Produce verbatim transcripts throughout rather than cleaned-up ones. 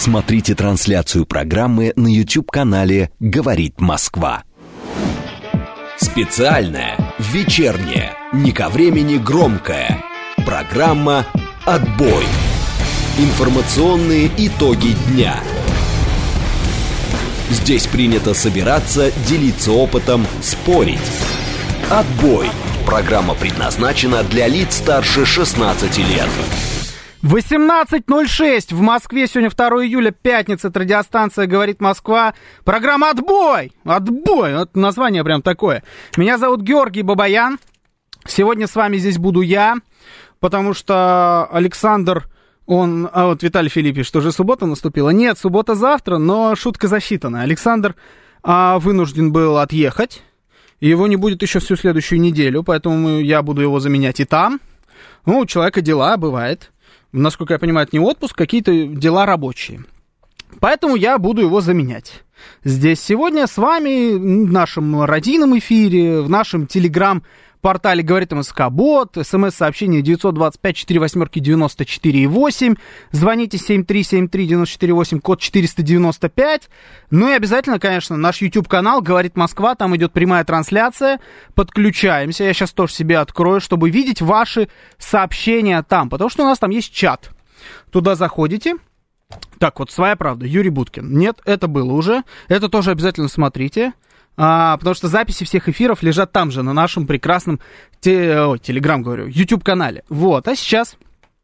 Смотрите трансляцию программы на YouTube-канале «Говорит Москва». Специальная, вечерняя, не ко времени громкая программа «Отбой». Информационные итоги дня. Здесь принято собираться, делиться опытом, спорить. «Отбой». Программа предназначена для лиц старше шестнадцати лет. восемнадцать ноль шесть в Москве. Сегодня второе июля, пятница. Это радиостанция «Говорит Москва». Программа «Отбой». Отбой. Вот название прям такое. Меня зовут Георгий Бабаян. Сегодня с вами здесь буду я, потому что Александр, он... А вот Виталий Филиппович, что же суббота наступила? Нет, суббота завтра, но шутка засчитана. Александр а, вынужден был отъехать. И его не будет еще всю следующую неделю, поэтому я буду его заменять и там. Ну, у человека дела, бывает. Насколько я понимаю, это не отпуск, какие-то дела рабочие. Поэтому я буду его заменять. Здесь сегодня с вами в нашем радийном эфире, в нашем телеграм-портале «Говорит МСК-бот», смс-сообщение девять два пять четыре восемь девяносто четыре восемь, звоните семь три семь три девять четыре восемь, код четыреста девяносто пять. Ну и обязательно, конечно, наш YouTube-канал «Говорит Москва», там идет прямая трансляция, подключаемся, я сейчас тоже себе открою, чтобы видеть ваши сообщения там, потому что у нас там есть чат. Туда заходите. Так, вот «Своя правда», Юрий Буткин. Нет, это было уже, это тоже обязательно смотрите. А, потому что записи всех эфиров лежат там же, на нашем прекрасном те... Ой, телеграм, говорю, YouTube-канале. Вот, а сейчас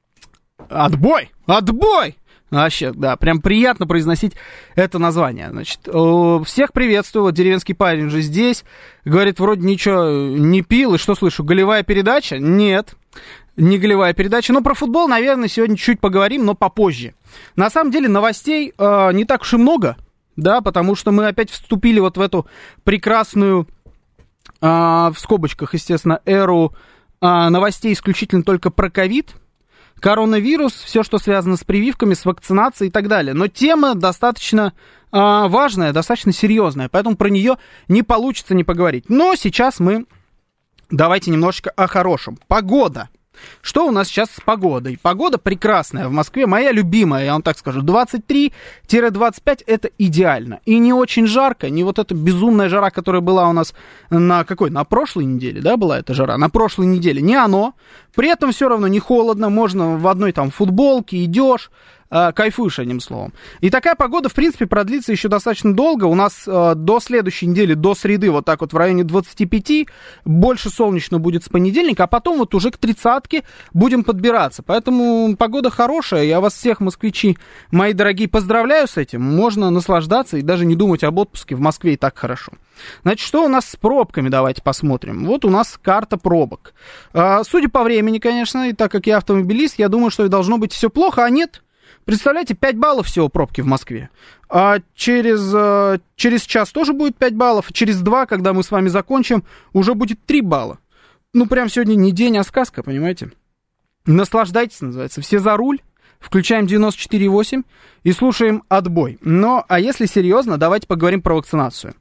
отбой, отбой! Вообще, да, прям приятно произносить это название. Значит, всех приветствую, вот деревенский парень же здесь. Говорит, вроде ничего не пил, и что слышу, голевая передача? Нет, не голевая передача. Но про футбол, наверное, сегодня чуть поговорим, но попозже. На самом деле новостей э, не так уж и много. Да, потому что мы опять вступили вот в эту прекрасную, э, в скобочках, естественно, эру э, новостей исключительно только про ковид, коронавирус, все, что связано с прививками, с вакцинацией и так далее. Но тема достаточно э, важная, достаточно серьезная, поэтому про нее не получится не поговорить. Но сейчас мы давайте немножечко о хорошем. Погода. Что у нас сейчас с погодой? Погода прекрасная в Москве, моя любимая, я вам так скажу, двадцать три двадцать пять это идеально. И не очень жарко, не вот эта безумная жара, которая была у нас на какой? На прошлой неделе, да, была эта жара? На прошлой неделе, не оно. При этом все равно не холодно, можно в одной там футболке, идешь, э, кайфуешь, одним словом. И такая погода, в принципе, продлится еще достаточно долго. У нас э, до следующей недели, до среды, вот так вот в районе двадцать пять, больше солнечно будет с понедельника, а потом вот уже к тридцатке будем подбираться. Поэтому погода хорошая, я вас всех, москвичи, мои дорогие, поздравляю с этим. Можно наслаждаться и даже не думать об отпуске, в Москве и так хорошо. Значит, что у нас с пробками, давайте посмотрим. Вот у нас карта пробок. А, судя по времени, конечно, и так как я автомобилист, я думаю, что должно быть все плохо, а нет. Представляете, пять баллов всего пробки в Москве. А через, через час тоже будет пять баллов, а через два, когда мы с вами закончим, уже будет три балла. Ну, прям сегодня не день, а сказка, понимаете? Наслаждайтесь, называется. Все за руль. Включаем девяносто четыре восемь и слушаем «Отбой». Но, а если серьезно, давайте поговорим про вакцинацию.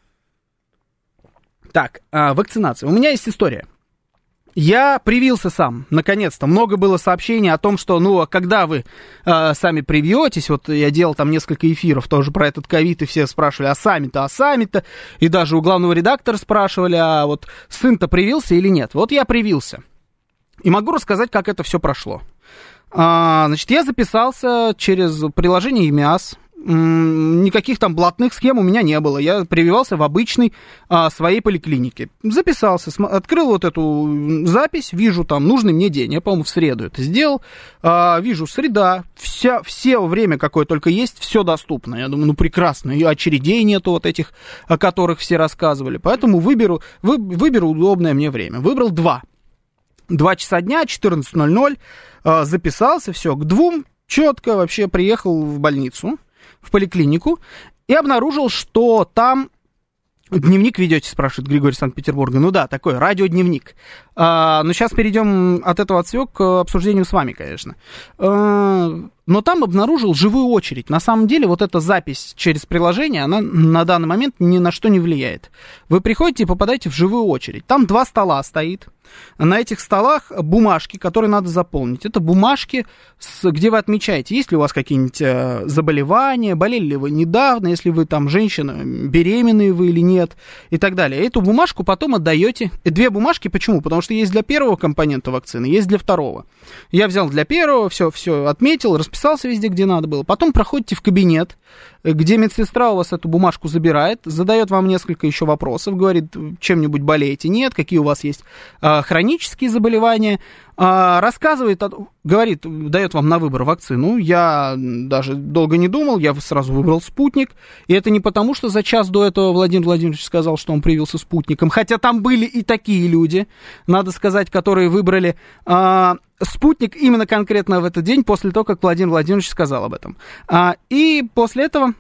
Так, а, вакцинация. У меня есть история. Я привился сам, наконец-то. Много было сообщений о том, что, ну, когда вы э, сами привьетесь, вот я делал там несколько эфиров тоже про этот ковид, и все спрашивали, а сами-то, а сами-то, и даже у главного редактора спрашивали, а вот сын-то привился или нет. Вот я привился. И могу рассказать, как это все прошло. А, значит, я записался через приложение ЕМИАС. Никаких там блатных схем у меня не было. Я прививался в обычной а, своей поликлинике. Записался, см- открыл вот эту запись, вижу там нужный мне день. Я, по-моему, в среду это сделал. А, вижу, среда, вся, все время, какое только есть, все доступно. Я думаю, ну прекрасно, и очередей нету вот этих, о которых все рассказывали. Поэтому выберу, вы, выберу удобное мне время. Выбрал два. Два часа дня, четырнадцать ноль ноль. А, записался, все, к двум четко вообще приехал в больницу, в поликлинику, и обнаружил, что там... Дневник ведете, спрашивает Григорий Санкт-Петербурга. Ну да, такой радиодневник. А, но сейчас перейдем от этого отсек к обсуждению с вами, конечно. А, но там обнаружил живую очередь. На самом деле вот эта запись через приложение, она на данный момент ни на что не влияет. Вы приходите и попадаете в живую очередь. Там два стола стоит. На этих столах бумажки, которые надо заполнить. Это бумажки, с, где вы отмечаете, есть ли у вас какие-нибудь э, заболевания, болели ли вы недавно, если вы там женщина, беременные вы или нет, и так далее. Эту бумажку потом отдаете. Две бумажки, почему? Потому что есть для первого компонента вакцины, есть для второго. Я взял для первого, все, все отметил, расписался везде, где надо было. Потом проходите в кабинет, где медсестра у вас эту бумажку забирает, задает вам несколько еще вопросов, говорит, чем-нибудь болеете, нет, какие у вас есть а, хронические заболевания, а, рассказывает, говорит, дает вам на выбор вакцину. Я даже долго не думал, я сразу выбрал «Спутник», и это не потому, что за час до этого Владимир Владимирович сказал, что он привился «Спутником», хотя там были и такие люди, надо сказать, которые выбрали а, «Спутник» именно конкретно в этот день, после того, как Владимир Владимирович сказал об этом. А, и после этого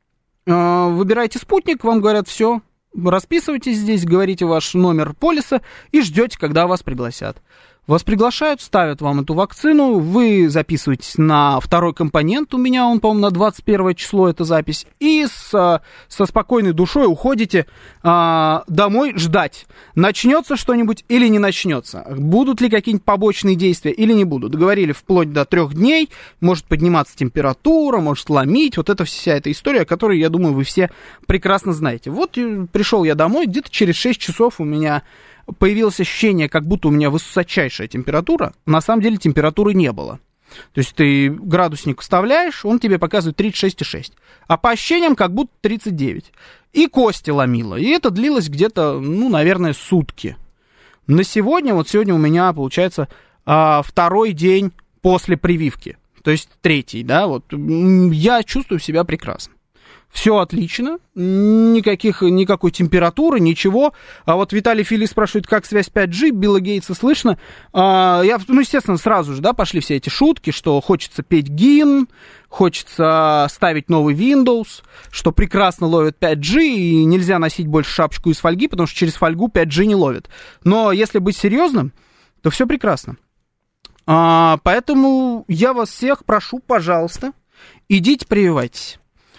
а, выбираете «Спутник», вам говорят, все, расписывайтесь здесь, говорите ваш номер полиса и ждете, когда вас пригласят. Вас приглашают, ставят вам эту вакцину, вы записываетесь на второй компонент, у меня он, по-моему, на двадцать первое число эта запись, и с, со спокойной душой уходите а, домой ждать, начнется что-нибудь или не начнется, будут ли какие-нибудь побочные действия или не будут. Договорили вплоть до трех дней, может подниматься температура, может ломить, вот это вся эта история, которую, я думаю, вы все прекрасно знаете. Вот пришел я домой, где-то через шесть часов у меня появилось ощущение, как будто у меня высочайшая температура. На самом деле температуры не было. То есть ты градусник вставляешь, он тебе показывает тридцать шесть и шесть. А по ощущениям, как будто тридцать девять. И кости ломило. И это длилось где-то, ну, наверное, сутки. На сегодня, вот сегодня у меня, получается, второй день после прививки. То есть третий, да, вот. Я чувствую себя прекрасно. Все отлично, никаких, никакой температуры, ничего. А вот Виталий Фили спрашивает, как связь пять джи, Билла Гейтса слышно. А, я, ну, естественно, сразу же, да, пошли все эти шутки, что хочется петь гимн, хочется ставить новый Windows, что прекрасно ловит пять джи, и нельзя носить больше шапочку из фольги, потому что через фольгу пять джи не ловит. Но если быть серьезным, то все прекрасно. А, поэтому я вас всех прошу, пожалуйста, идите прививайтесь.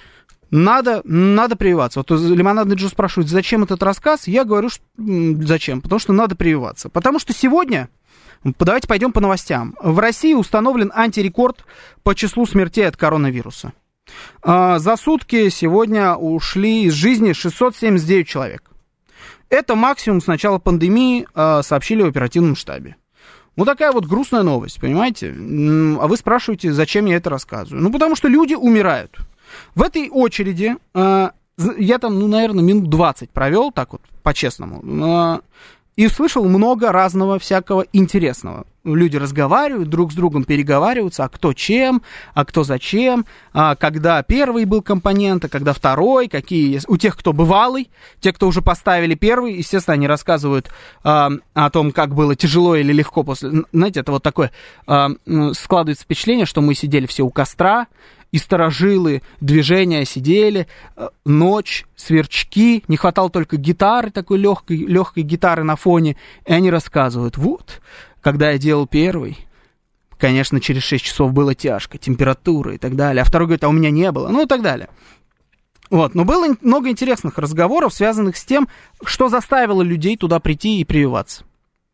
Надо, надо прививаться. Вот Лимонадный Джо спрашивает, зачем этот рассказ? Я говорю, что, зачем? Потому что надо прививаться. Потому что сегодня, давайте пойдем по новостям. В России установлен антирекорд по числу смертей от коронавируса. За сутки сегодня ушли из жизни шестьсот семьдесят девять человек. Это максимум с начала пандемии, сообщили в оперативном штабе. Вот такая вот грустная новость, понимаете? А вы спрашиваете, зачем я это рассказываю? Ну, потому что люди умирают. В этой очереди э, я там, ну, наверное, минут двадцать провел, так вот, по-честному, э, и слышал много разного всякого интересного. Люди разговаривают, друг с другом переговариваются, а кто чем, а кто зачем, а когда первый был компонент, а когда второй, какие у тех, кто бывалый, те, кто уже поставили первый, естественно, они рассказывают а, о том, как было тяжело или легко после... Знаете, это вот такое, а, складывается впечатление, что мы сидели все у костра, и старожилы движения сидели, ночь, сверчки, не хватало только гитары, такой легкой, легкой гитары на фоне, и они рассказывают, вот, когда я делал первый, конечно, через шесть часов было тяжко, температура и так далее, а второй говорит, а у меня не было, ну и так далее. Вот, но было много интересных разговоров, связанных с тем, что заставило людей туда прийти и прививаться.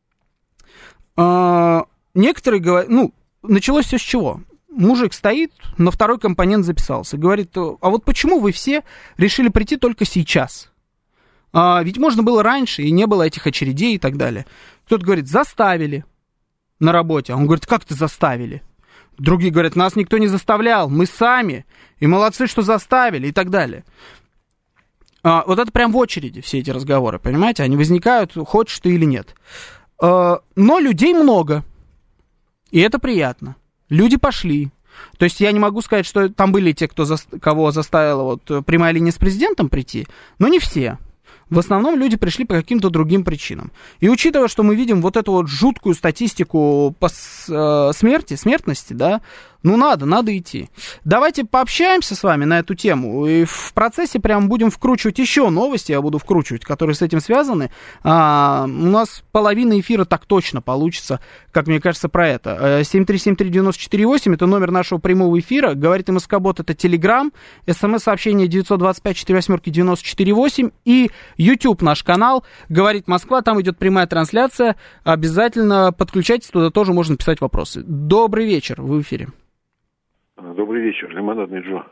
Некоторые говорят, ну, началось все с чего? Мужик стоит, на второй компонент записался. Говорит, а вот почему вы все решили прийти только сейчас? А, ведь можно было раньше, и не было этих очередей и так далее. Кто-то говорит, заставили на работе. А он говорит, как ты заставили? Другие говорят, нас никто не заставлял, мы сами. И молодцы, что заставили, и так далее. А, вот это прям в очереди все эти разговоры, понимаете? Они возникают, хочешь ты или нет. А, но людей много, и это приятно. Люди пошли. То есть я не могу сказать, что там были те, кто за, кого заставила вот, прямая линия с президентом прийти, но не все. В основном люди пришли по каким-то другим причинам. И учитывая, что мы видим вот эту вот жуткую статистику по смерти, смертности, да, Ну, надо, надо идти. Давайте пообщаемся с вами на эту тему. И в процессе прям будем вкручивать еще новости, я буду вкручивать, которые с этим связаны. А, у нас половина эфира так точно получится, как мне кажется, про это. семь три семь три девять четыре восемь, это номер нашего прямого эфира. Говорит МСК-бот, это Телеграм. СМС-сообщение девять два пять четыре восемь девять четыре восемь. И YouTube наш канал. Говорит Москва, там идет прямая трансляция. Обязательно подключайтесь, туда тоже можно писать вопросы. Добрый вечер, вы в эфире. Добрый вечер, Лимонадный Джо.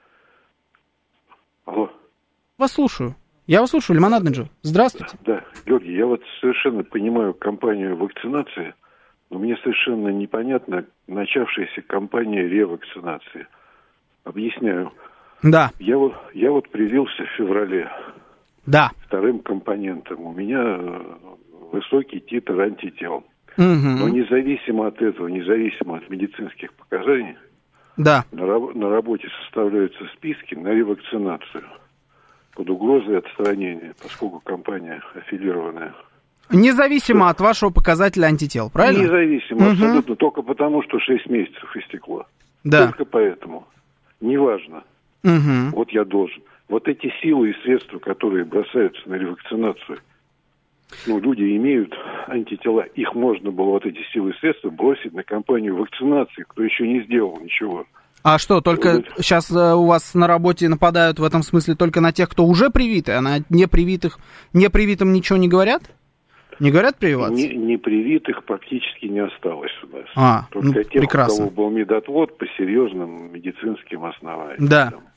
Алло. Вас слушаю. Я вас слушаю, Лимонадный Джо. Здравствуйте. Да, Георгий, я вот совершенно понимаю кампанию вакцинации, но мне совершенно непонятна начавшаяся кампания ревакцинации. Объясняю. Да. Я вот, я вот привился в феврале. Да. Вторым компонентом. У меня высокий титр антител. Угу. Но независимо от этого, независимо от медицинских показаний, да. на, раб- на работе составляются списки на ревакцинацию под угрозой отстранения, поскольку компания аффилированная. Независимо что? От вашего показателя антител, правильно? Независимо, угу. абсолютно, только потому, что шесть месяцев истекло. Да. Только поэтому. Неважно. Угу. Вот я должен. Вот эти силы и средства, которые бросаются на ревакцинацию, ну, люди имеют антитела, их можно было, вот эти силы и средства, бросить на кампанию вакцинации, кто еще не сделал ничего. А что, только вот. Сейчас э, у вас на работе нападают в этом смысле только на тех, кто уже привиты, а на непривитых, непривитым ничего не говорят? Не говорят прививаться? Не, непривитых практически не осталось у нас. А, только ну, тех, прекрасно. у кого был медотвод по серьезным медицинским основаниям. Да. Там.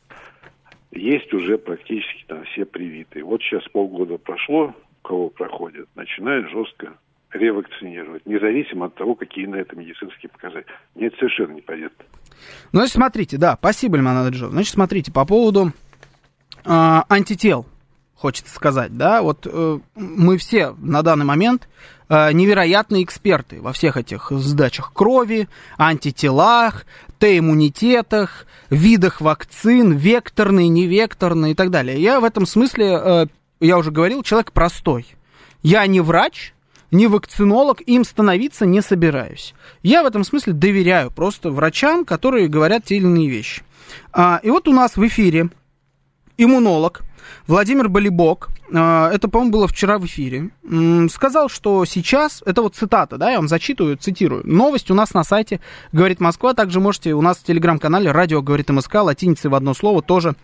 Есть уже практически там все привитые. Вот сейчас полгода прошло, у кого проходит, начинают жестко ревакцинировать, независимо от того, какие на это медицинские показатели. Мне это совершенно непонятно. Ну, значит, смотрите, да, спасибо, Лимонад Джо. Значит, смотрите, по поводу э, антител, хочется сказать, да, вот э, мы все на данный момент э, невероятные эксперты во всех этих сдачах крови, антителах, Т-иммунитетах, видах вакцин, векторные, невекторные и так далее. Я в этом смысле, э, я уже говорил, человек простой. Я не врач, не вакцинолог, им становиться не собираюсь. Я в этом смысле доверяю просто врачам, которые говорят те или иные вещи. А, и вот у нас в эфире иммунолог Владимир Болибок, это, по-моему, было вчера в эфире, сказал, что сейчас, это вот цитата, да, я вам зачитываю, цитирую, новость у нас на сайте «Говорит Москва», также можете у нас в телеграм-канале «Радио говорит МСК», латиницей в одно слово тоже,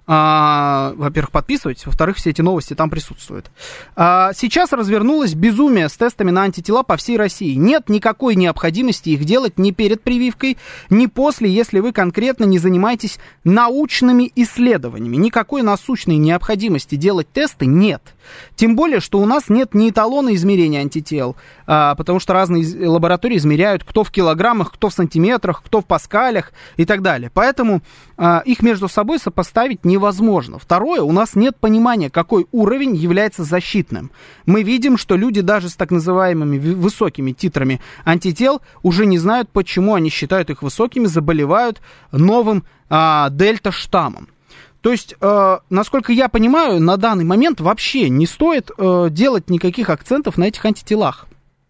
а, во-первых, подписывайтесь, во-вторых, все эти новости там присутствуют. А, сейчас развернулось безумие с тестами на антитела по всей России. Нет никакой необходимости их делать ни перед прививкой, ни после, если вы конкретно не занимаетесь научными исследованиями. Никакой насущной необходимости делать тесты нет. Тем более, что у нас нет ни эталона измерения антител, а, потому что разные лаборатории измеряют, кто в килограммах, кто в сантиметрах, кто в паскалях и так далее. Поэтому а, их между собой сопоставить невозможно. Второе, у нас нет понимания, какой уровень является защитным. Мы видим, что люди даже с так называемыми высокими титрами антител уже не знают, почему они считают их высокими, заболевают новым а, дельта-штаммом. То есть, э, насколько я понимаю, на данный момент вообще не стоит э, делать никаких акцентов на этих антителах.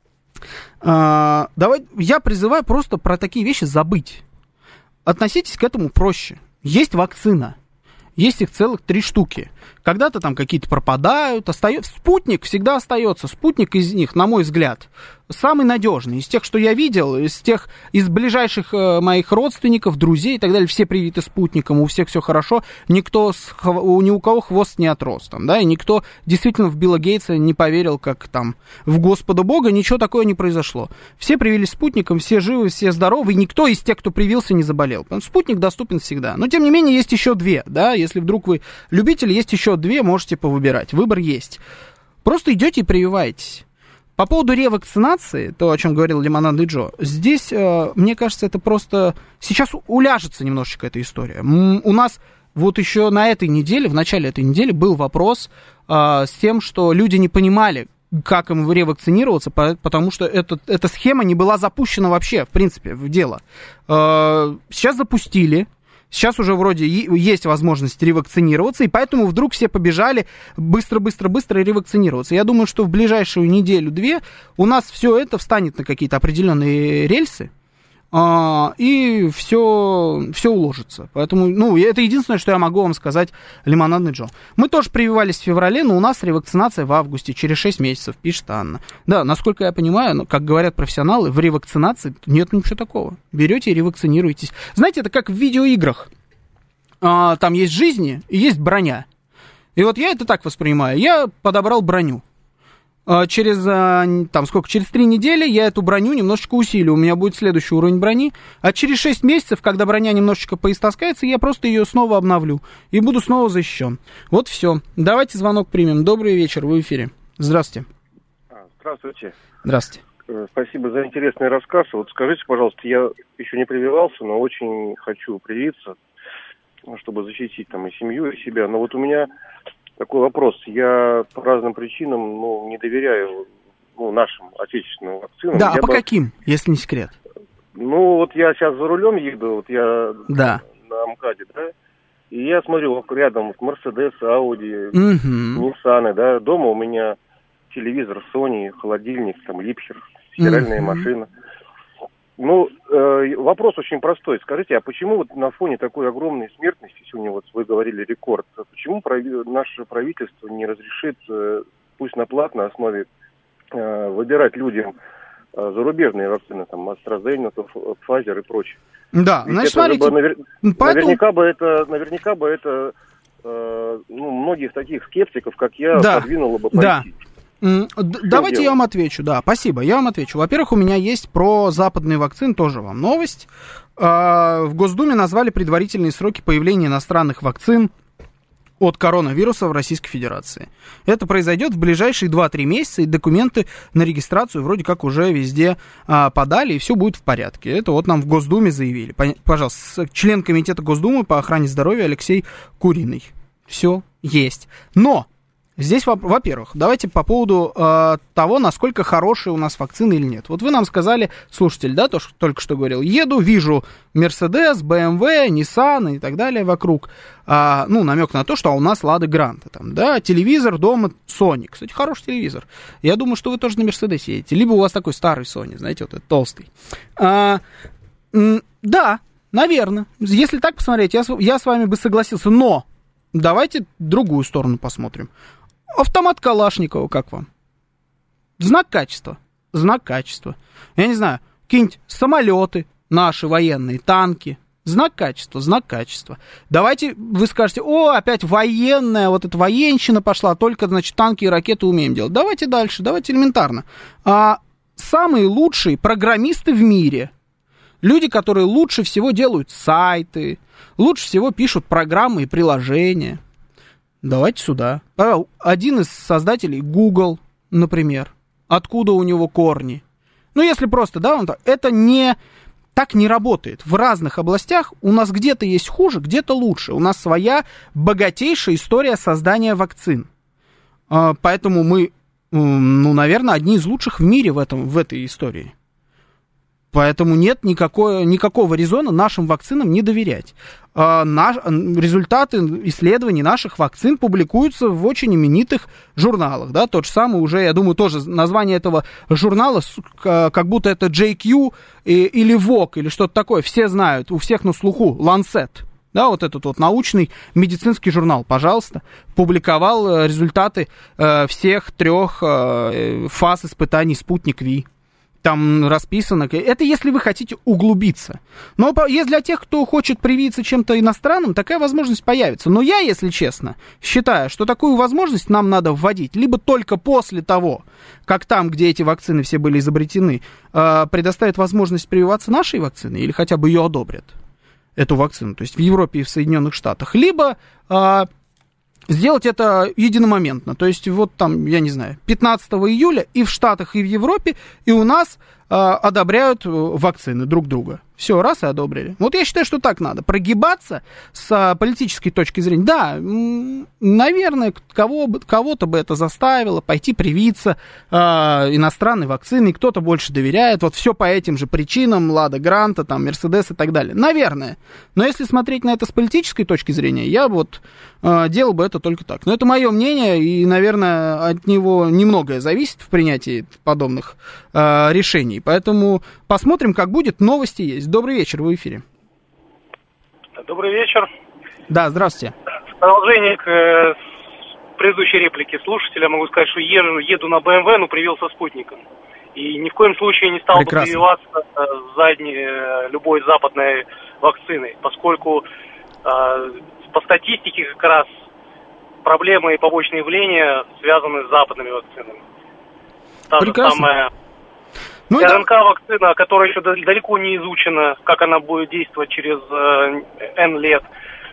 Э, давай, я призываю просто про такие вещи забыть. Относитесь к этому проще. Есть вакцина. Есть их целых три штуки. Когда-то там какие-то пропадают, остается... Спутник всегда остается. Спутник из них, на мой взгляд, самый надежный. Из тех, что я видел, из тех, из ближайших э, моих родственников, друзей и так далее, все привиты спутником, у всех все хорошо, никто, с, у, ни у кого хвост не отрос, там, да, и никто действительно в Билла Гейтса не поверил, как там, в Господа Бога, ничего такое не произошло. Все привились спутником, все живы, все здоровы, и никто из тех, кто привился, не заболел. Спутник доступен всегда. Но, тем не менее, есть еще две, да, если вдруг вы любитель, есть еще две, можете повыбирать. Выбор есть. Просто идете и прививаетесь. По поводу ревакцинации, то, о чем говорил Лимонадный Джо, здесь, э, мне кажется, это просто... Сейчас уляжется немножечко эта история. М- у нас вот еще на этой неделе, в начале этой недели был вопрос э, с тем, что люди не понимали, как им ревакцинироваться, потому что это, эта схема не была запущена вообще, в принципе, в дело. Э, сейчас запустили. Сейчас уже вроде есть возможность ревакцинироваться, и поэтому вдруг все побежали быстро-быстро-быстро ревакцинироваться. Я думаю, что в ближайшую неделю-две у нас все это встанет на какие-то определенные рельсы, а, и все, все уложится. Поэтому, ну, это единственное, что я могу вам сказать, Лимонадный Джо. Мы тоже прививались в феврале, но у нас ревакцинация в августе, через шесть месяцев, пишет Анна. Да, насколько я понимаю, ну, как говорят профессионалы, в ревакцинации нет ничего такого. Берете и ревакцинируетесь. Знаете, это как в видеоиграх. А, там есть жизни и есть броня. И вот я это так воспринимаю. Я подобрал броню. А, через, а, там, сколько, через три недели я эту броню немножечко усилю. У меня будет следующий уровень брони. А через шесть месяцев, когда броня немножечко поистаскается, я просто ее снова обновлю. И буду снова защищен. Вот все. Давайте звонок примем. Добрый вечер, вы в эфире. Здравствуйте. Здравствуйте. Здравствуйте. Спасибо за интересный рассказ. Вот скажите, пожалуйста, я еще не прививался, но очень хочу привиться, чтобы защитить там и семью, и себя. Но вот у меня такой вопрос. Я по разным причинам, ну, не доверяю, ну, нашим отечественным вакцинам. Да, я а по бы... каким, если не секрет? Ну, вот я сейчас за рулем еду, вот я да. на МКАДе, да, и я смотрю, вот рядом Мерседес, Ауди, угу. Ниссаны, да, дома у меня телевизор Sony, холодильник, там, Липхер, стиральная угу. машина. Ну, э, вопрос очень простой. Скажите, а почему вот на фоне такой огромной смертности, сегодня вот вы говорили рекорд, почему прави- наше правительство не разрешит, э, пусть на платной основе, э, выбирать людям э, зарубежные вакцины, там, AstraZeneca, Pfizer и прочее? Да, Ведь значит, это смотрите, бы навер... поэтому... наверняка бы это, наверняка бы это, э, ну, многих таких скептиков, как я, да. подвинуло бы пойти. Да. Давайте я вам отвечу, да, спасибо, я вам отвечу. Во-первых, у меня есть про западные вакцины тоже вам новость. В Госдуме назвали предварительные сроки появления иностранных вакцин от коронавируса в Российской Федерации. Это произойдет в ближайшие два-три месяца, и документы на регистрацию вроде как уже везде а, подали, и все будет в порядке. Это вот нам в Госдуме заявили. Пожалуйста, член комитета Госдумы по охране здоровья Алексей Куриный. Все есть. Но здесь, во-первых, давайте по поводу э, того, насколько хорошие у нас вакцины или нет. Вот вы нам сказали, слушатель, да, то, что только что говорил, еду, вижу Мерседес, бэ эм вэ, Nissan и так далее вокруг. А, ну, намек на то, что у нас Лада Гранта там, да, телевизор дома Sony. Кстати, хороший телевизор. Я думаю, что вы тоже на Мерседесе едете. Либо у вас такой старый Sony, знаете, вот этот толстый. А, м- да, наверное. Если так посмотреть, я, я с вами бы согласился, но давайте другую сторону посмотрим. Автомат Калашникова, как вам? Знак качества. Знак качества. Я не знаю, какие-нибудь самолеты наши военные, танки. Знак качества, знак качества. Давайте вы скажете, о, опять военная, вот эта военщина пошла, только, значит, танки и ракеты умеем делать. Давайте дальше, давайте элементарно. А, самые лучшие программисты в мире, люди, которые лучше всего делают сайты, лучше всего пишут программы и приложения. Давайте сюда. Один из создателей Google, например. Откуда у него корни? Ну, если просто, да, он так, это не, так не работает. В разных областях у нас где-то есть хуже, где-то лучше. У нас своя богатейшая история создания вакцин. Поэтому мы, ну, наверное, одни из лучших в мире в, этом, в этой истории. Поэтому нет никакой, никакого резона нашим вакцинам не доверять. А, наш, результаты исследований наших вакцин публикуются в очень именитых журналах. Да? Тот же самый уже, я думаю, тоже название этого журнала, как будто это джей кью или Vogue, или что-то такое. Все знают, у всех на слуху, Lancet. Да, вот этот вот научный медицинский журнал, пожалуйста, публиковал результаты э, всех трех э, фаз испытаний «Спутник Ви». Там расписано. Это если вы хотите углубиться. Но есть для тех, кто хочет привиться чем-то иностранным, такая возможность появится. Но я, если честно, считаю, что такую возможность нам надо вводить либо только после того, как там, где эти вакцины все были изобретены, предоставят возможность прививаться нашей вакциной, или хотя бы ее одобрят, эту вакцину, то есть в Европе и в Соединенных Штатах, либо сделать это единомоментно, то есть вот там, я не знаю, пятнадцатого июля и в Штатах, и в Европе, и у нас э, одобряют вакцины друг друга. Все, раз и одобрили. Вот я считаю, что так надо. Прогибаться с политической точки зрения. Да, наверное, кого, кого-то бы это заставило пойти привиться э, иностранной вакциной, кто-то больше доверяет. Вот все по этим же причинам, Лада Гранта, там, Мерседес и так далее. Наверное. Но если смотреть на это с политической точки зрения, я вот э, делал бы это только так. Но это мое мнение, и, наверное, от него немногое зависит в принятии подобных э, решений. исследований. Поэтому посмотрим, как будет. Новости есть. Добрый вечер, вы в эфире. Добрый вечер. Да, здравствуйте. В продолжение к э, предыдущей реплике слушателя могу сказать, что еду, еду на бэ эм вэ, но привился спутником. И ни в коем случае не стал Прекрасно. бы прививаться э, задней, э, любой западной вакциной, поскольку э, по статистике как раз проблемы и побочные явления связаны с западными вакцинами. Та Прекрасно. же самая Ну, эр эн ка-вакцина, которая еще далеко не изучена, как она будет действовать через э, N лет.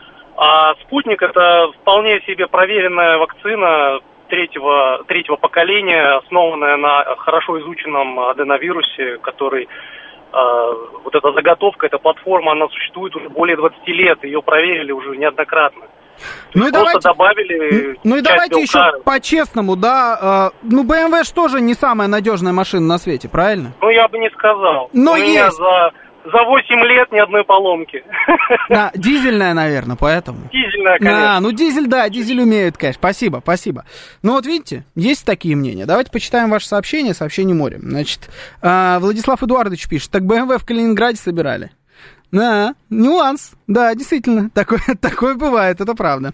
А спутник — это вполне себе проверенная вакцина третьего, третьего поколения, основанная на хорошо изученном аденовирусе, который, э, вот эта заготовка, эта платформа, она существует уже более двадцати лет, ее проверили уже неоднократно. Ну и Просто давайте, добавили ну и часть давайте белка. еще по-честному, да, э, ну бэ эм вэ ж тоже не самая надежная машина на свете, правильно? Ну я бы не сказал. Но У меня есть. за, за восемь лет ни одной поломки. Да, дизельная, наверное, поэтому. Дизельная, конечно. А, ну дизель, да, дизель умеют, конечно. Спасибо, спасибо. Ну вот видите, есть такие мнения. Давайте почитаем ваше сообщение, сообщение морем. Значит, э, Владислав Эдуардович пишет, так бэ эм вэ в Калининграде собирали. Да, нюанс. Да, действительно, такое, такое бывает, это правда.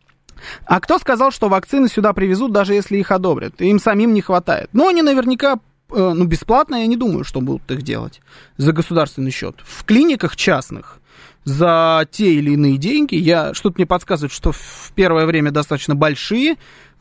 А кто сказал, что вакцины сюда привезут, даже если их одобрят? Им самим не хватает. Но они наверняка, э, ну, бесплатно, я не думаю, что будут их делать за государственный счет. В клиниках частных за те или иные деньги, я, что-то мне подсказывает, что в первое время достаточно большие,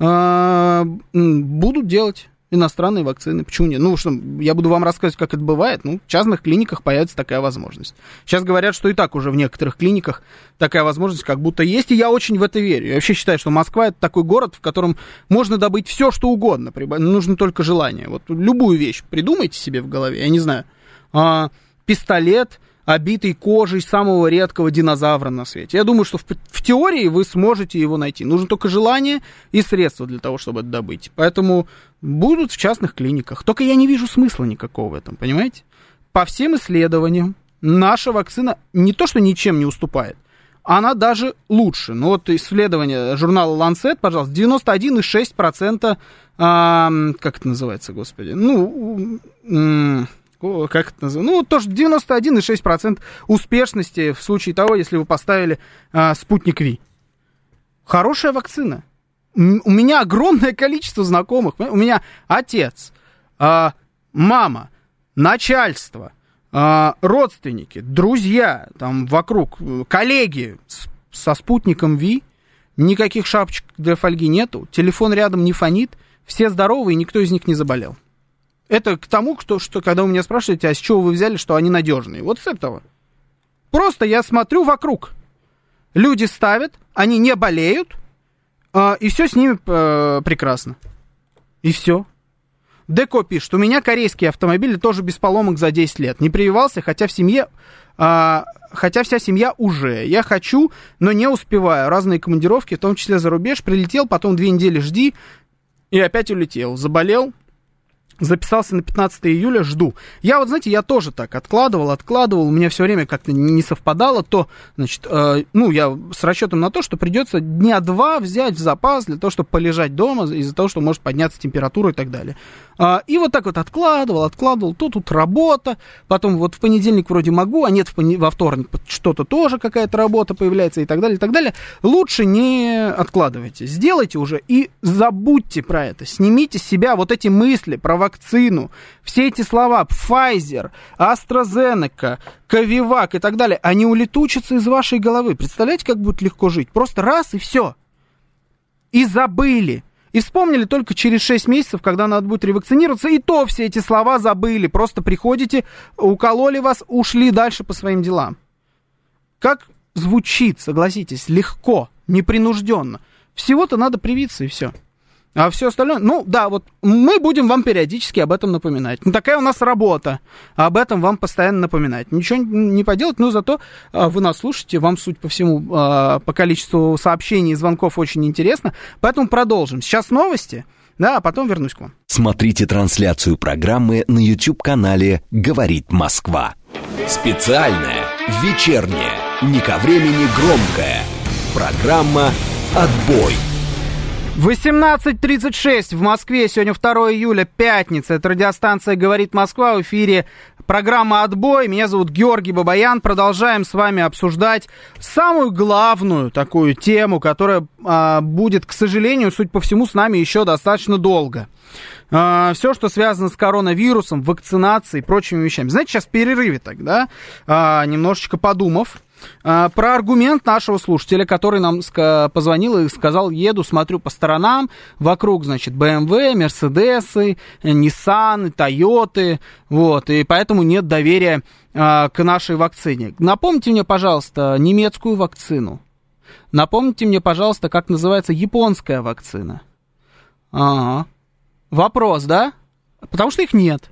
э, будут делать иностранные вакцины. Почему нет? Ну, что, я буду вам рассказывать, как это бывает. Ну, в частных клиниках появится такая возможность. Сейчас говорят, что и так уже в некоторых клиниках такая возможность как будто есть, и я очень в это верю. Я вообще считаю, что Москва — это такой город, в котором можно добыть все, что угодно. Нужно только желание. Вот любую вещь придумайте себе в голове, я не знаю. А, пистолет, обитый кожей самого редкого динозавра на свете. Я думаю, что в, в теории вы сможете его найти. Нужно только желание и средства для того, чтобы это добыть. Поэтому будут в частных клиниках. Только я не вижу смысла никакого в этом, понимаете? По всем исследованиям наша вакцина не то, что ничем не уступает, она даже лучше. Ну вот исследование журнала Lancet, пожалуйста, девяносто один и шесть десятых процента, а, как это называется, господи, ну... М- как это называется? Ну, тоже девяносто один и шесть десятых процента успешности в случае того, если вы поставили а, спутник Ви. Хорошая вакцина. М- у меня огромное количество знакомых. У меня отец, а, мама, начальство, а, родственники, друзья там вокруг, коллеги с, со спутником Ви. Никаких шапочек для фольги нету. Телефон рядом не фонит. Все здоровы, и никто из них не заболел. Это к тому, что, что когда вы меня спрашиваете, а с чего вы взяли, что они надежные? Вот с этого. Просто я смотрю вокруг. Люди ставят, они не болеют, э, и все с ними э, прекрасно. И все. Деко пишет, у меня корейские автомобили тоже без поломок за десять лет. Не прививался, хотя в семье, э, хотя вся семья уже. Я хочу, но не успеваю. Разные командировки, в том числе за рубеж. Прилетел, потом две недели жди, и опять улетел. Заболел. Записался на пятнадцатое июля, жду. Я вот, знаете, я тоже так откладывал, откладывал, у меня все время как-то не совпадало, то, значит, э, ну, я с расчетом на то, что придется дня два взять в запас для того, чтобы полежать дома, из-за того, что может подняться температура и так далее. Э, и вот так вот откладывал, откладывал, то тут работа, потом вот в понедельник вроде могу, а нет, в понед... во вторник что-то тоже какая-то работа появляется и так далее, и так далее. Лучше не откладывайте, сделайте уже и забудьте про это, снимите с себя вот эти мысли про вакцину, все эти слова Pfizer, AstraZeneca, Ковивак и так далее, они улетучатся из вашей головы. Представляете, как будет легко жить? Просто раз и все. И забыли. И вспомнили только через шесть месяцев, когда надо будет ревакцинироваться, и то все эти слова забыли. Просто приходите, укололи вас, ушли дальше по своим делам. Как звучит, согласитесь, легко, непринужденно. Всего-то надо привиться, и все. А все остальное, ну да, вот мы будем вам периодически об этом напоминать. Ну, такая у нас работа, об этом вам постоянно напоминать. Ничего не поделать, но зато а, вы нас слушаете, вам, судя по всему, а, по количеству сообщений и звонков очень интересно. Поэтому продолжим. Сейчас новости, да, а потом вернусь к вам. Смотрите трансляцию программы на YouTube-канале «Говорит Москва». Специальная, вечерняя, не ко времени громкая. Программа «Отбой». восемнадцать тридцать шесть в Москве. Сегодня второе июля, пятница. Это радиостанция «Говорит Москва». В эфире программа «Отбой». Меня зовут Георгий Бабаян. Продолжаем с вами обсуждать самую главную такую тему, которая а, будет, к сожалению, судя по всему, с нами еще достаточно долго. А, все, что связано с коронавирусом, вакцинацией и прочими вещами. Знаете, сейчас в перерыве тогда, а, немножечко подумав, про аргумент нашего слушателя, который нам позвонил и сказал: еду, смотрю по сторонам, вокруг, значит, бэ эм вэ, Мерседесы, Ниссаны, Тойоты, вот, и поэтому нет доверия а, к нашей вакцине. Напомните мне, пожалуйста, немецкую вакцину. Напомните мне, пожалуйста, как называется японская вакцина. Ага. Вопрос, да? Потому что их нет.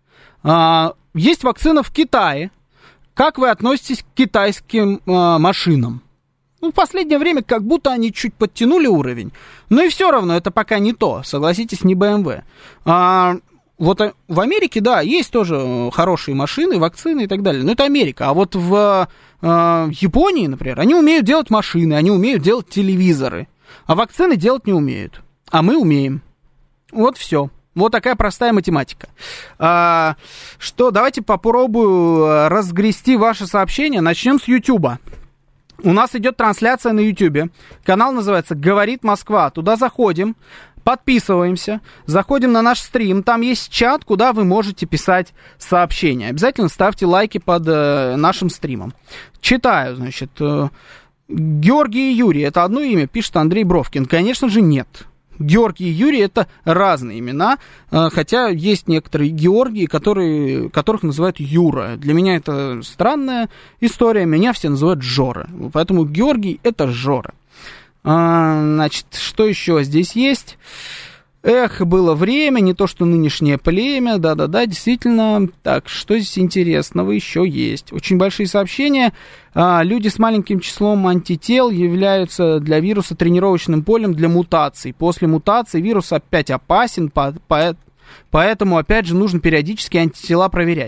А, есть вакцина в Китае. Как вы относитесь к китайским э, машинам? Ну, в последнее время как будто они чуть подтянули уровень, но и все равно это пока не то, согласитесь, не бэ эм вэ. А, вот в Америке, да, есть тоже хорошие машины, вакцины и так далее, но это Америка. А вот в э, Японии, например, они умеют делать машины, они умеют делать телевизоры, а вакцины делать не умеют, а мы умеем. Вот все. Вот такая простая математика. А, что, давайте попробую разгрести ваши сообщения. Начнем с Ютуба. У нас идет трансляция на Ютубе. Канал называется «Говорит Москва». Туда заходим, подписываемся, заходим на наш стрим. Там есть чат, куда вы можете писать сообщения. Обязательно ставьте лайки под э, нашим стримом. Читаю, значит, э, Георгий и Юрий. Это одно имя, пишет Андрей Бровкин. Конечно же, нет. Георгий и Юрий — это разные имена, хотя есть некоторые Георгии, которые, которых называют Юра. Для меня это странная история, меня все называют Жора, поэтому Георгий — это Жора. А, значит, что еще здесь есть? Эх, было время, не то что нынешнее племя, да-да-да, действительно. Так, что здесь интересного еще есть? Очень большие сообщения. А, люди с маленьким числом антител являются для вируса тренировочным полем для мутаций. После мутации вирус опять опасен, по, по, поэтому, опять же, нужно периодически антитела проверять.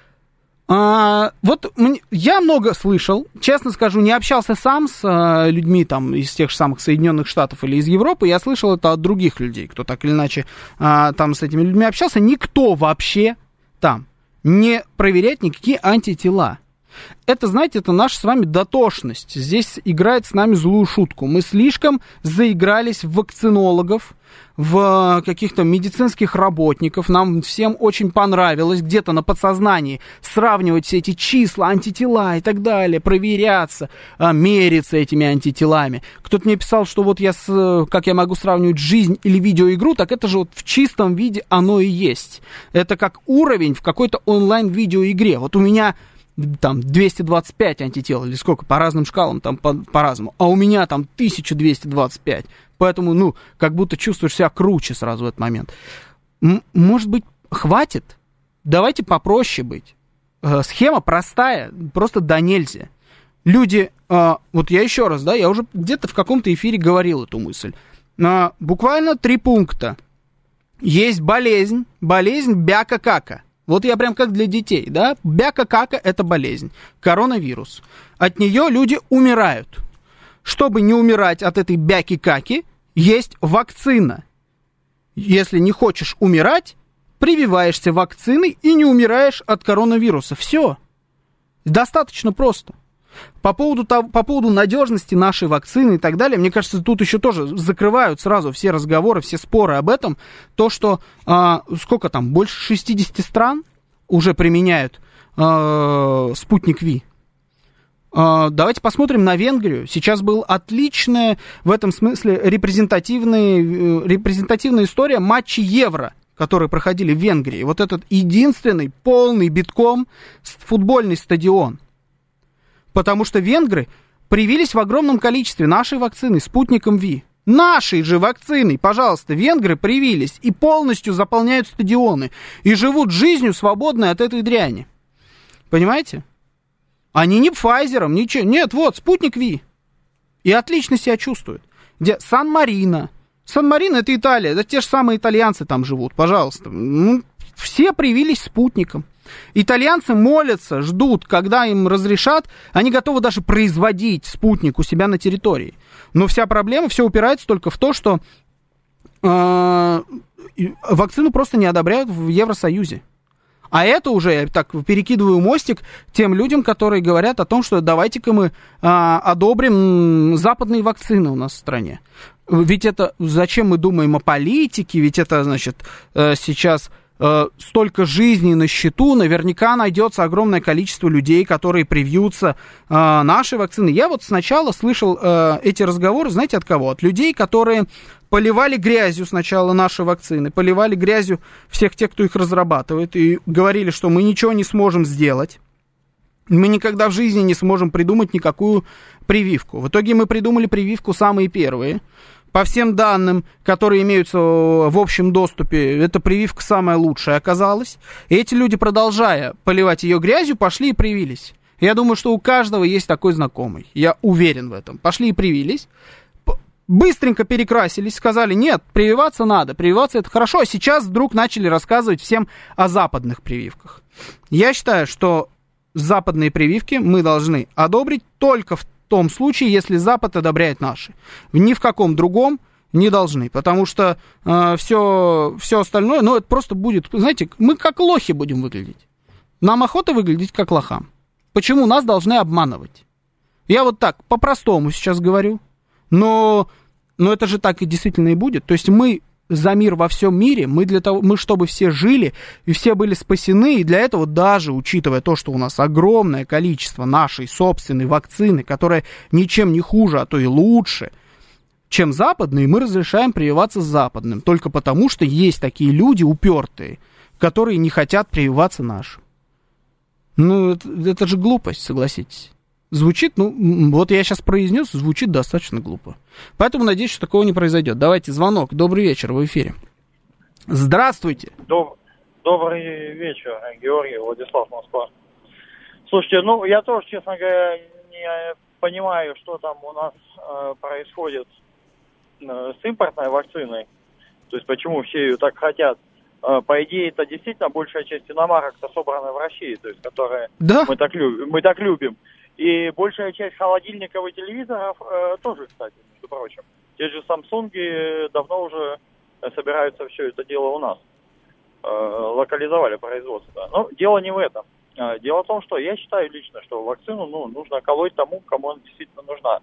А, вот я много слышал, честно скажу, не общался сам с а, людьми там из тех же самых Соединенных Штатов или из Европы, я слышал это от других людей, кто так или иначе а, там с этими людьми общался. Никто вообще там не проверяет никакие антитела. Это, знаете, это наша с вами дотошность. Здесь играет с нами злую шутку. Мы слишком заигрались в вакцинологов, в каких-то медицинских работников. Нам всем очень понравилось где-то на подсознании сравнивать все эти числа, антитела и так далее, проверяться, мериться этими антителами. Кто-то мне писал, что вот я, с, как я могу сравнивать жизнь или видеоигру, так это же вот в чистом виде оно и есть. Это как уровень в какой-то онлайн-видеоигре. Вот у меня там двести двадцать пять антител, или сколько, по разным шкалам, там по, по-разному, а у меня там тысяча двести двадцать пять, поэтому, ну, как будто чувствуешь себя круче сразу в этот момент. М- может быть, хватит? Давайте попроще быть. Э, схема простая, просто до нельзя. Люди, э, вот я еще раз, да, я уже где-то в каком-то эфире говорил эту мысль, э, буквально три пункта. Есть болезнь, болезнь бяка-кака. Вот я прям как для детей, да? Бяка-кака – это болезнь, коронавирус. От нее люди умирают. Чтобы не умирать от этой бяки-каки, есть вакцина. Если не хочешь умирать, прививаешься вакциной и не умираешь от коронавируса. Все. Достаточно просто. По поводу, по поводу надежности нашей вакцины и так далее, мне кажется, тут еще тоже закрывают сразу все разговоры, все споры об этом. То, что а, сколько там, больше шестьдесят стран уже применяют а, спутник Ви. А, давайте посмотрим на Венгрию. Сейчас была отличная в этом смысле репрезентативная, репрезентативная история матча Евро, которые проходили в Венгрии. Вот этот единственный полный битком футбольный стадион. Потому что венгры привились в огромном количестве нашей вакцины, спутником Ви. Нашей же вакциной, пожалуйста, венгры привились и полностью заполняют стадионы. И живут жизнью, свободной от этой дряни. Понимаете? Они не Пфайзером, ничего. Нет, вот, спутник Ви. И отлично себя чувствуют. Где Сан-Марино. Сан-Марино — это Италия. Это те же самые итальянцы там живут, пожалуйста. Ну, все привились спутником. Итальянцы молятся, ждут, когда им разрешат. Они готовы даже производить спутник у себя на территории. Но вся проблема, все упирается только в то, что э, вакцину просто не одобряют в Евросоюзе. А это уже, я так перекидываю мостик тем людям, которые говорят о том, что давайте-ка мы а, одобрим западные вакцины у нас в стране. Ведь это, зачем мы думаем о политике, ведь это, значит, сейчас столько жизней на счету, наверняка найдется огромное количество людей, которые привьются нашей вакцины. Я вот сначала слышал эти разговоры, знаете, от кого? От людей, которые поливали грязью сначала наши вакцины, поливали грязью всех тех, кто их разрабатывает, и говорили, что мы ничего не сможем сделать, мы никогда в жизни не сможем придумать никакую прививку. В итоге мы придумали прививку самые первые. По всем данным, которые имеются в общем доступе, эта прививка самая лучшая оказалась. И эти люди, продолжая поливать ее грязью, пошли и привились. Я думаю, что у каждого есть такой знакомый. Я уверен в этом. Пошли и привились. Быстренько перекрасились, сказали, нет, прививаться надо, прививаться это хорошо, а сейчас вдруг начали рассказывать всем о западных прививках. Я считаю, что западные прививки мы должны одобрить только в том случае, если Запад одобряет наши. Ни в каком другом не должны, потому что э, все, все остальное, ну, это просто будет, знаете, мы как лохи будем выглядеть. Нам охота выглядеть как лохам. Почему нас должны обманывать? Я вот так, по-простому сейчас говорю. Но, но это же так и действительно и будет. То есть мы за мир во всем мире, мы для того, мы чтобы все жили и все были спасены, и для этого даже, учитывая то, что у нас огромное количество нашей собственной вакцины, которая ничем не хуже, а то и лучше, чем западные, мы разрешаем прививаться с западным, только потому, что есть такие люди упертые, которые не хотят прививаться нашим. Ну, это, это же глупость, согласитесь. Звучит, ну, вот я сейчас произнес, звучит достаточно глупо. Поэтому надеюсь, что такого не произойдет. Давайте звонок. Добрый вечер, в эфире. Здравствуйте. Доб- Добрый вечер, Георгий, Владислав, Москва. Слушайте, ну, я тоже, честно говоря, не понимаю, что там у нас э, происходит э, с импортной вакциной. То есть, почему все ее так хотят. Э, по идее, это действительно большая часть иномарок-то собрана в России, то есть, которые да? мы, так люб- мы так любим. И большая часть холодильников и телевизоров э, тоже, кстати, между прочим. Те же Samsung давно уже собираются все это дело у нас. Э, локализовали производство. Но дело не в этом. Э, дело в том, что я считаю лично, что вакцину ну, нужно колоть тому, кому она действительно нужна.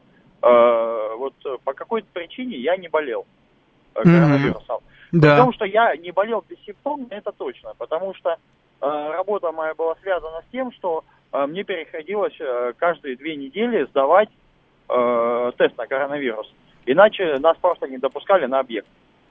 Э, вот по какой-то причине я не болел э, коронавирусом. Mm-hmm. Да. Потому что я не болел бессимптомно, это точно. Потому что э, работа моя была связана с тем, что мне приходилось каждые две недели сдавать э, тест на коронавирус. Иначе нас просто не допускали на объект.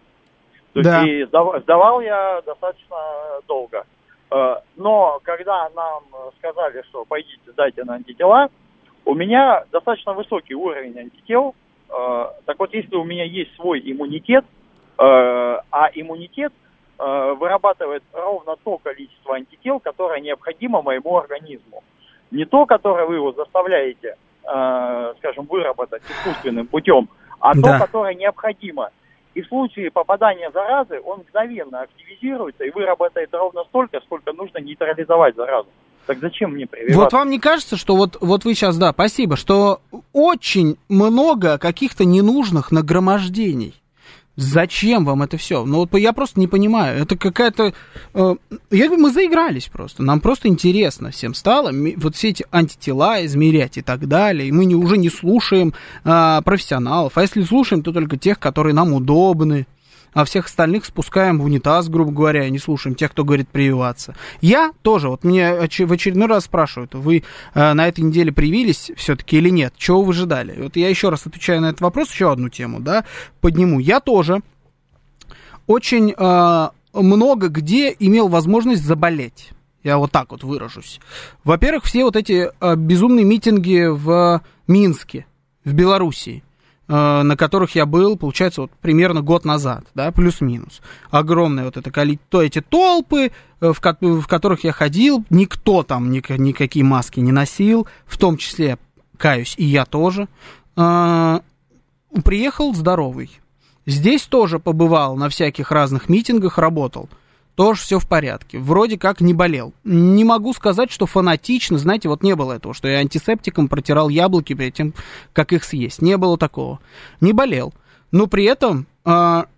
То да. есть и сдав, сдавал я достаточно долго. Э, но когда нам сказали, что пойдите сдайте на антитела, у меня достаточно высокий уровень антител. Э, так вот, если у меня есть свой иммунитет, э, а иммунитет э, вырабатывает ровно то количество антител, которое необходимо моему организму. Не то, которое вы его заставляете, э, скажем, выработать искусственным путем, а да. то, которое необходимо. И в случае попадания заразы он мгновенно активизируется и выработает ровно столько, сколько нужно нейтрализовать заразу. Так зачем мне прививаться? Вот вам не кажется, что вот, вот вы сейчас, да, спасибо, что очень много каких-то ненужных нагромождений? Зачем вам это все? Ну, вот я просто не понимаю. Это какая-то... Э, я думаю, мы заигрались просто. Нам просто интересно всем стало вот все эти антитела измерять и так далее. И мы не, уже не слушаем э, профессионалов. А если слушаем, то только тех, которые нам удобны. А всех остальных спускаем в унитаз, грубо говоря, и не слушаем тех, кто говорит прививаться. Я тоже, вот мне в очередной раз спрашивают, вы э, на этой неделе привились все-таки или нет? Чего вы ожидали? Вот я еще раз отвечаю на этот вопрос, еще одну тему, да, подниму. Я тоже очень э, много где имел возможность заболеть. Я вот так вот выражусь. Во-первых, все вот эти э, безумные митинги в Минске, в Белоруссии, на которых я был, получается, вот примерно год назад, да, плюс-минус. Огромное вот это количество, эти толпы, в, ко- в которых я ходил, никто там ни- никакие маски не носил, в том числе, каюсь, и я тоже. А- приехал здоровый. Здесь тоже побывал на всяких разных митингах, работал. Тоже все в порядке. Вроде как не болел. Не могу сказать, что фанатично, знаете, вот не было этого, что я антисептиком протирал яблоки перед тем, как их съесть. Не было такого. Не болел. Но при этом э,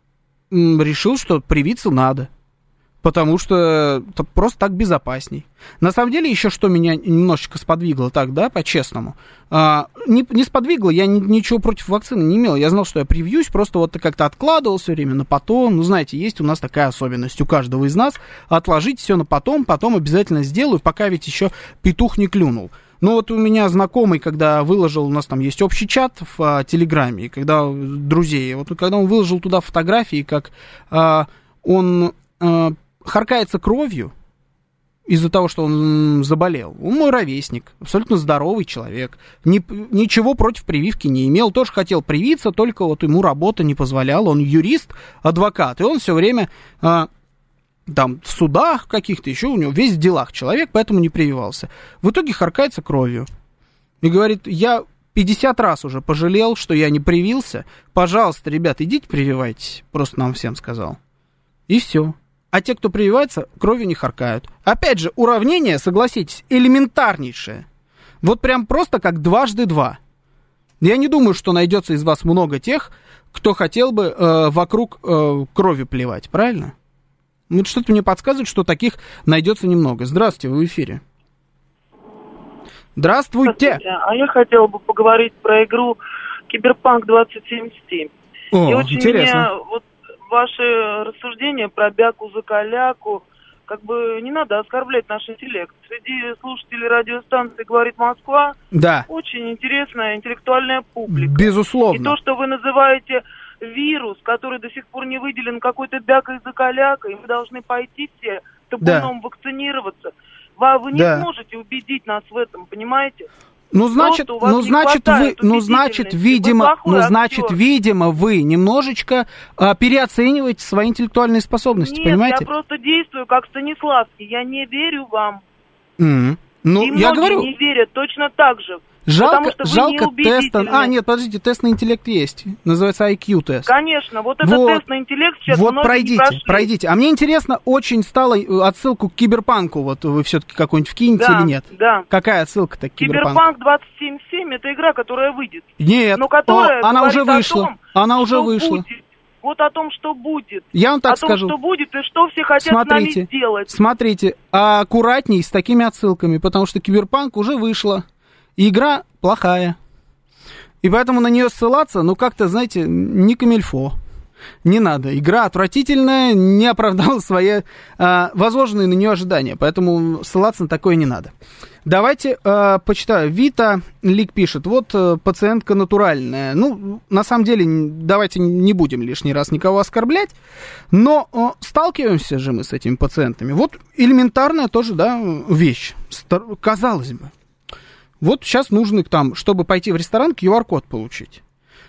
м, решил, что привиться надо. Потому что это просто так безопасней. На самом деле, еще что меня немножечко сподвигло так, да, по-честному. А, не, не сподвигло, я ни, ничего против вакцины не имел. Я знал, что я привьюсь, просто вот как-то откладывал все время на потом. Ну, знаете, есть у нас такая особенность у каждого из нас. Отложить все на потом, потом обязательно сделаю, пока ведь еще петух не клюнул. Ну, вот у меня знакомый, когда выложил, у нас там есть общий чат в а, Телеграме, когда друзей, вот когда он выложил туда фотографии, как а, он... А, харкается кровью из-за того, что он заболел. Он мой ровесник, абсолютно здоровый человек. Ни, ничего против прививки не имел. Тоже хотел привиться, только вот ему работа не позволяла. Он юрист, адвокат, и он все время а, там в судах каких-то еще, у него весь в делах человек, поэтому не прививался. В итоге харкается кровью. И говорит, я пятьдесят раз уже пожалел, что я не привился. Пожалуйста, ребят, идите прививайтесь. Просто нам всем сказал. И все. А те, кто прививается, кровью не харкают. Опять же, уравнение, согласитесь, элементарнейшее. Вот прям просто как дважды два. Я не думаю, что найдется из вас много тех, кто хотел бы э, вокруг э, крови плевать, правильно? Вот что-то мне подсказывает, что таких найдется немного. Здравствуйте, вы в эфире. Здравствуйте. Здравствуйте. А я хотела бы поговорить про игру Киберпанк двадцать семьдесят семь. О, И очень интересно. меня вот ваши рассуждения про бяку-закаляку, как бы не надо оскорблять наш интеллект. Среди слушателей радиостанции «Говорит Москва» да. очень интересная интеллектуальная публика. Безусловно. И то, что вы называете вирус, который до сих пор не выделен какой-то бякой-закалякой, и мы должны пойти все табуном да. вакцинироваться, вы, вы не да. сможете убедить нас в этом, понимаете? Ну, значит, ну, значит, вы, ну, значит, видимо, ну, значит, актер. видимо, вы немножечко а, переоцениваете свои интеллектуальные способности, Нет, понимаете? я просто действую как Станиславский, я не верю вам. Mm-hmm. Ну, и я многие говорю... не верят точно так же. Жалко, жалко тест... А, нет, подождите, тест на интеллект есть. Называется ай кью-тест. Конечно, вот этот вот, тест на интеллект сейчас вот многие пройдите, не прошли. пройдите. А мне интересно, очень стало отсылку к Киберпанку. Вот вы все-таки какую-нибудь вкинете да, или нет? Да. Какая отсылка-то к Киберпанку? Киберпанк двадцать семьдесят семь это игра, которая выйдет. Нет, но которая о, она уже вышла. Том, она уже вышла. Будет. Вот о том, что будет. Я вам так о скажу. О том, что будет и что все хотят смотрите, с нами сделать. Смотрите, аккуратней с такими отсылками, потому что Киберпанк уже вышла. И игра плохая. И поэтому на нее ссылаться, ну, как-то, знаете, не камильфо. Не надо. Игра отвратительная, не оправдала свои а, возложенные на нее ожидания. Поэтому ссылаться на такое не надо. Давайте а, почитаю. Вита Лик пишет. Вот а, пациентка натуральная. Ну, на самом деле, давайте не будем лишний раз никого оскорблять. Но а, сталкиваемся же мы с этими пациентами. Вот элементарная тоже, да, вещь. Казалось бы. Вот сейчас нужно там, чтобы пойти в ресторан, ку ар код получить.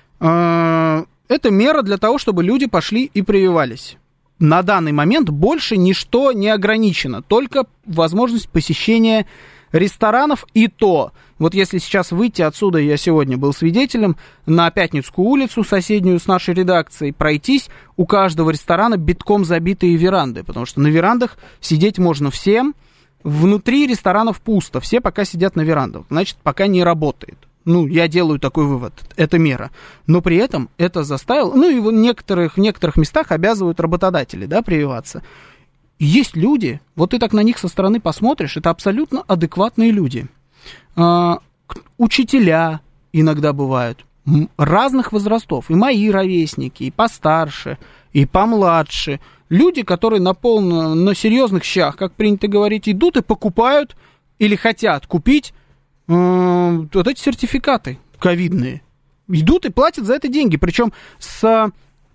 Это мера для того, чтобы люди пошли и прививались. На данный момент больше ничто не ограничено, только возможность посещения ресторанов, и то. Вот если сейчас выйти отсюда, я сегодня был свидетелем, на Пятницкую улицу, соседнюю с нашей редакцией, пройтись, у каждого ресторана битком забитые веранды, потому что на верандах сидеть можно всем. Внутри ресторанов пусто, все пока сидят на верандах, значит, пока не работает. Ну, я делаю такой вывод, это мера. Но при этом это заставило, ну, и в некоторых, в некоторых местах обязывают работодатели, да, прививаться. Есть люди, вот ты так на них со стороны посмотришь, это абсолютно адекватные люди. А, учителя иногда бывают, разных возрастов, и мои ровесники, и постарше, и помладше. Люди, которые на, полно, на серьезных щах, как принято говорить, идут и покупают или хотят купить э, вот эти сертификаты ковидные. Идут и платят за это деньги. Причем с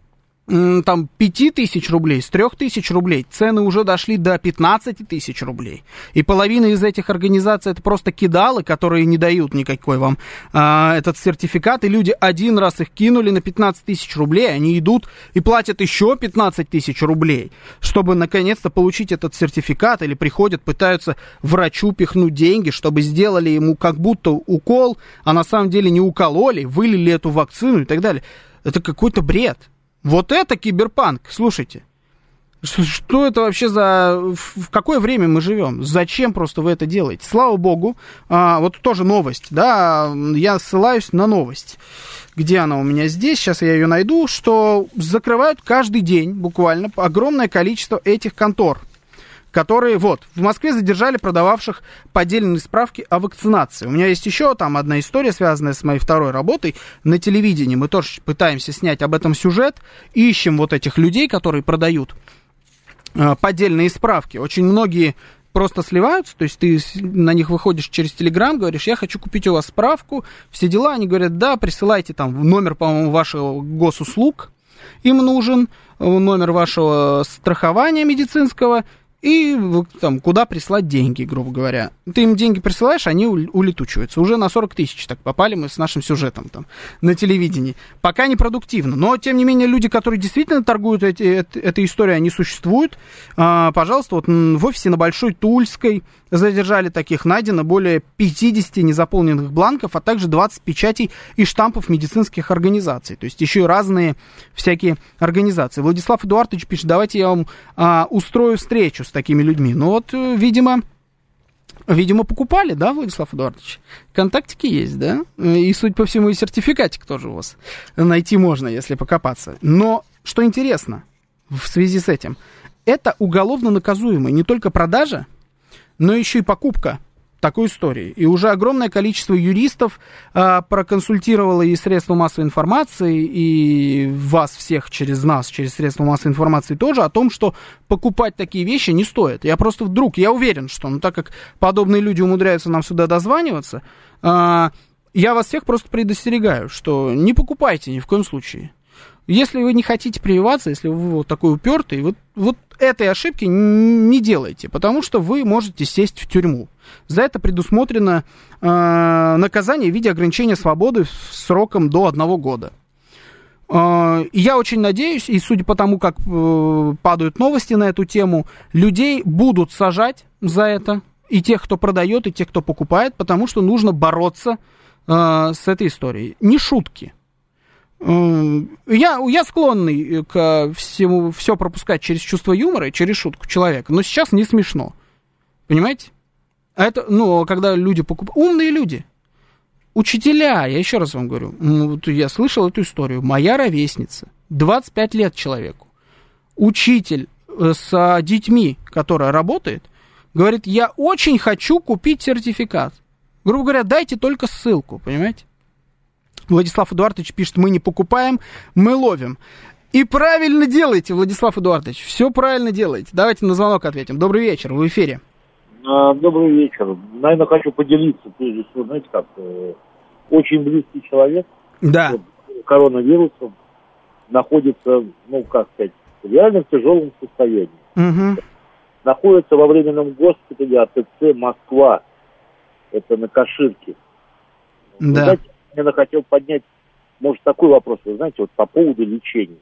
э, там, пяти тысяч рублей, с трех тысяч рублей цены уже дошли до пятнадцати тысяч рублей. И половина из этих организаций это просто кидалы, которые не дают никакой вам э, этот сертификат. И люди один раз их кинули на пятнадцать тысяч рублей, они идут и платят еще пятнадцать тысяч рублей, чтобы наконец-то получить этот сертификат. Или приходят, пытаются врачу пихнуть деньги, чтобы сделали ему как будто укол, а на самом деле не укололи, вылили эту вакцину и так далее. Это какой-то бред. Вот это киберпанк, слушайте. Что, что это вообще за... В какое время мы живем? Зачем просто вы это делаете? Слава богу, а, вот тоже новость, да, я ссылаюсь на новость. Где она у меня здесь? Сейчас я ее найду. Что закрывают каждый день буквально огромное количество этих контор, которые, вот, в Москве задержали продававших поддельные справки о вакцинации. У меня есть еще там одна история, связанная с моей второй работой на телевидении. Мы тоже пытаемся снять об этом сюжет, ищем вот этих людей, которые продают э, поддельные справки. Очень многие просто сливаются, то есть ты на них выходишь через Телеграм, говоришь, я хочу купить у вас справку, все дела, они говорят, да, присылайте там номер, по-моему, вашего госуслуг, им нужен номер вашего страхования медицинского, и там, куда прислать деньги, грубо говоря. Ты им деньги присылаешь, они улетучиваются. Уже на сорок тысяч так попали мы с нашим сюжетом там на телевидении. Пока непродуктивно. Но, тем не менее, люди, которые действительно торгуют эти, эти, этой историей, они существуют. А, пожалуйста, вот в офисе на Большой Тульской задержали таких. Найдено более пятьдесят незаполненных бланков, а также двадцать печатей и штампов медицинских организаций. То есть еще и разные всякие организации. Владислав Эдуардович пишет, давайте я вам а, устрою встречу с такими людьми. Ну вот, видимо, видимо, покупали, да, Владислав Эдуардович? Контактики есть, да? И, судя по всему, и сертификатик тоже у вас найти можно, если покопаться. Но, что интересно в связи с этим, это уголовно наказуемо не только продажа, но еще и покупка такой истории. И уже огромное количество юристов а, проконсультировало и средства массовой информации, и вас всех через нас, через средства массовой информации тоже, о том, что покупать такие вещи не стоит. Я просто вдруг, я уверен, что, ну, так как подобные люди умудряются нам сюда дозваниваться, а, я вас всех просто предостерегаю, что не покупайте ни в коем случае. Если вы не хотите прививаться, если вы вот такой упертый, вот, вот этой ошибки не делайте, потому что вы можете сесть в тюрьму. За это предусмотрено э, наказание в виде ограничения свободы сроком до одного года. Э, я очень надеюсь, и судя по тому, как э, падают новости на эту тему, людей будут сажать за это, и тех, кто продает, и тех, кто покупает, потому что нужно бороться э, с этой историей. Не шутки. Я, я склонный к всему, все пропускать через чувство юмора и через шутку человека, но сейчас не смешно, понимаете? А это, ну, когда люди покупают, умные люди, учителя, я еще раз вам говорю, ну, я слышал эту историю, моя ровесница, двадцать пять лет человеку, учитель с детьми, которая работает, говорит, я очень хочу купить сертификат, грубо говоря, дайте только ссылку, понимаете? Владислав Эдуардович пишет, мы не покупаем, мы ловим. И правильно делаете, Владислав Эдуардович, все правильно делаете. Давайте на звонок ответим. Добрый вечер, вы в эфире. А, добрый вечер. Наверное, хочу поделиться, прежде всего, знаете как, очень близкий человек, да. Вот, коронавирусом, находится, ну, как сказать, реально в тяжелом состоянии. Угу. Находится во временном госпитале АТЦ Москва, это на Каширке. Да. Знаете, я хотел поднять, может, такой вопрос, вы знаете, вот по поводу лечения.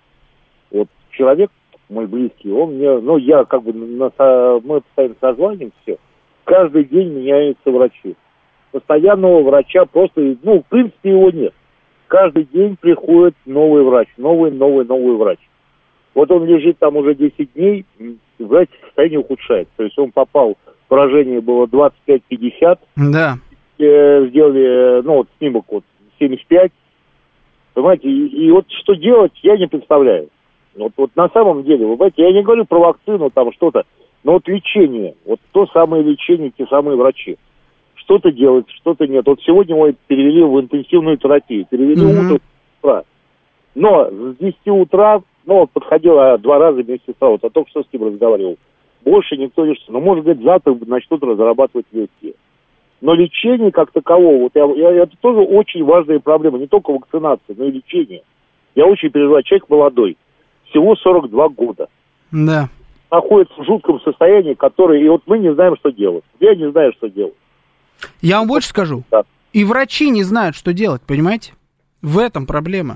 Вот человек, мой близкий, он мне, ну, я как бы, на, мы постоянно созваниваем, все, каждый день меняются врачи. Постоянного врача просто, ну, в принципе, его нет. Каждый день приходит новый врач, новый, новый, новый врач. Вот он лежит там уже десять дней, знаете, состояние ухудшается. То есть он попал, поражение было двадцать пять пятьдесят. Да. Сделали, ну, вот снимок вот семьдесят пять, понимаете, и, и вот что делать, я не представляю. Вот, вот на самом деле, вы знаете, я не говорю про вакцину, там что-то, но вот лечение, вот то самое лечение, те самые врачи. Что-то делать, что-то нет. Вот сегодня его перевели в интенсивную терапию, перевели mm-hmm. утро. Но с десяти утра, ну, вот подходила два раза медсестра, вот, а только что с ним разговаривал. Больше никто не что. Ну, может, говорит, завтра начнут разрабатывать легкие. Но лечение как такового, вот я, я, это тоже очень важная проблема, не только вакцинация, но и лечение. Я очень переживаю, человек молодой, всего сорок два года. Да. Находится в жутком состоянии, которое, и вот мы не знаем, что делать. Я не знаю, что делать. Я вам больше скажу. Да. И врачи не знают, что делать, понимаете? В этом проблема.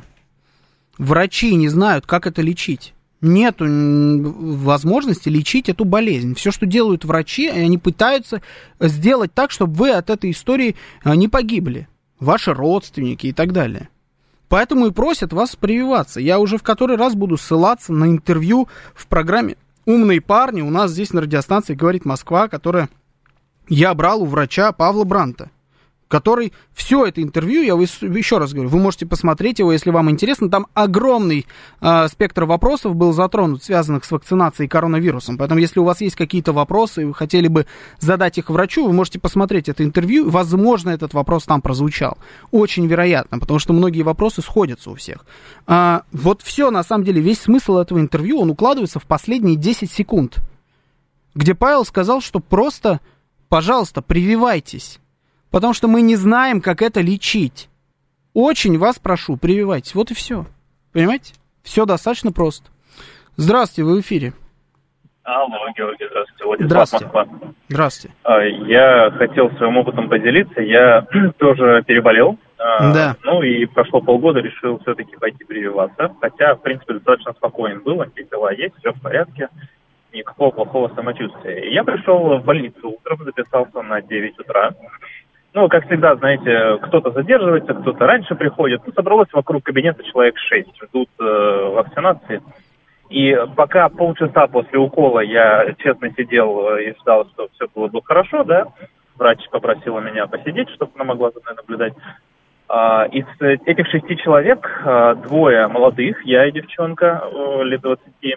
Врачи не знают, как это лечить. Нет возможности лечить эту болезнь. Все, что делают врачи, они пытаются сделать так, чтобы вы от этой истории не погибли. Ваши родственники и так далее. Поэтому и просят вас прививаться. Я уже в который раз буду ссылаться на интервью в программе «Умные парни». У нас здесь на радиостанции «Говорит Москва», которое я брал у врача Павла Бранта, который все это интервью, я еще раз говорю, вы можете посмотреть его, если вам интересно. Там огромный э, спектр вопросов был затронут, связанных с вакцинацией и коронавирусом. Поэтому, если у вас есть какие-то вопросы, и вы хотели бы задать их врачу, вы можете посмотреть это интервью. Возможно, этот вопрос там прозвучал. Очень вероятно, потому что многие вопросы сходятся у всех. А, вот все, на самом деле, весь смысл этого интервью, он укладывается в последние десять секунд, где Павел сказал, что просто, пожалуйста, прививайтесь. Потому что мы не знаем, как это лечить. Очень вас прошу, прививайтесь. Вот и все. Понимаете? Все достаточно просто. Здравствуйте, вы в эфире. Алло, Георгий, здравствуйте. Владислав, здравствуйте. Москва. Здравствуйте. Я хотел своим опытом поделиться. Я тоже переболел. Да. Ну и прошло полгода, решил все-таки пойти прививаться. Хотя, в принципе, достаточно спокоен был. Антитела есть, все в порядке. Никакого плохого самочувствия. И я пришел в больницу утром, записался на девять утра. Ну, как всегда, знаете, кто-то задерживается, кто-то раньше приходит. Ну, собралось вокруг кабинета человек шесть, ждут э, вакцинации. И пока полчаса после укола я честно сидел и ждал, что все было бы хорошо, да, врач попросила меня посидеть, чтобы она могла за мной наблюдать. А, из этих шести человек а, двое молодых, я и девчонка а, лет двадцати,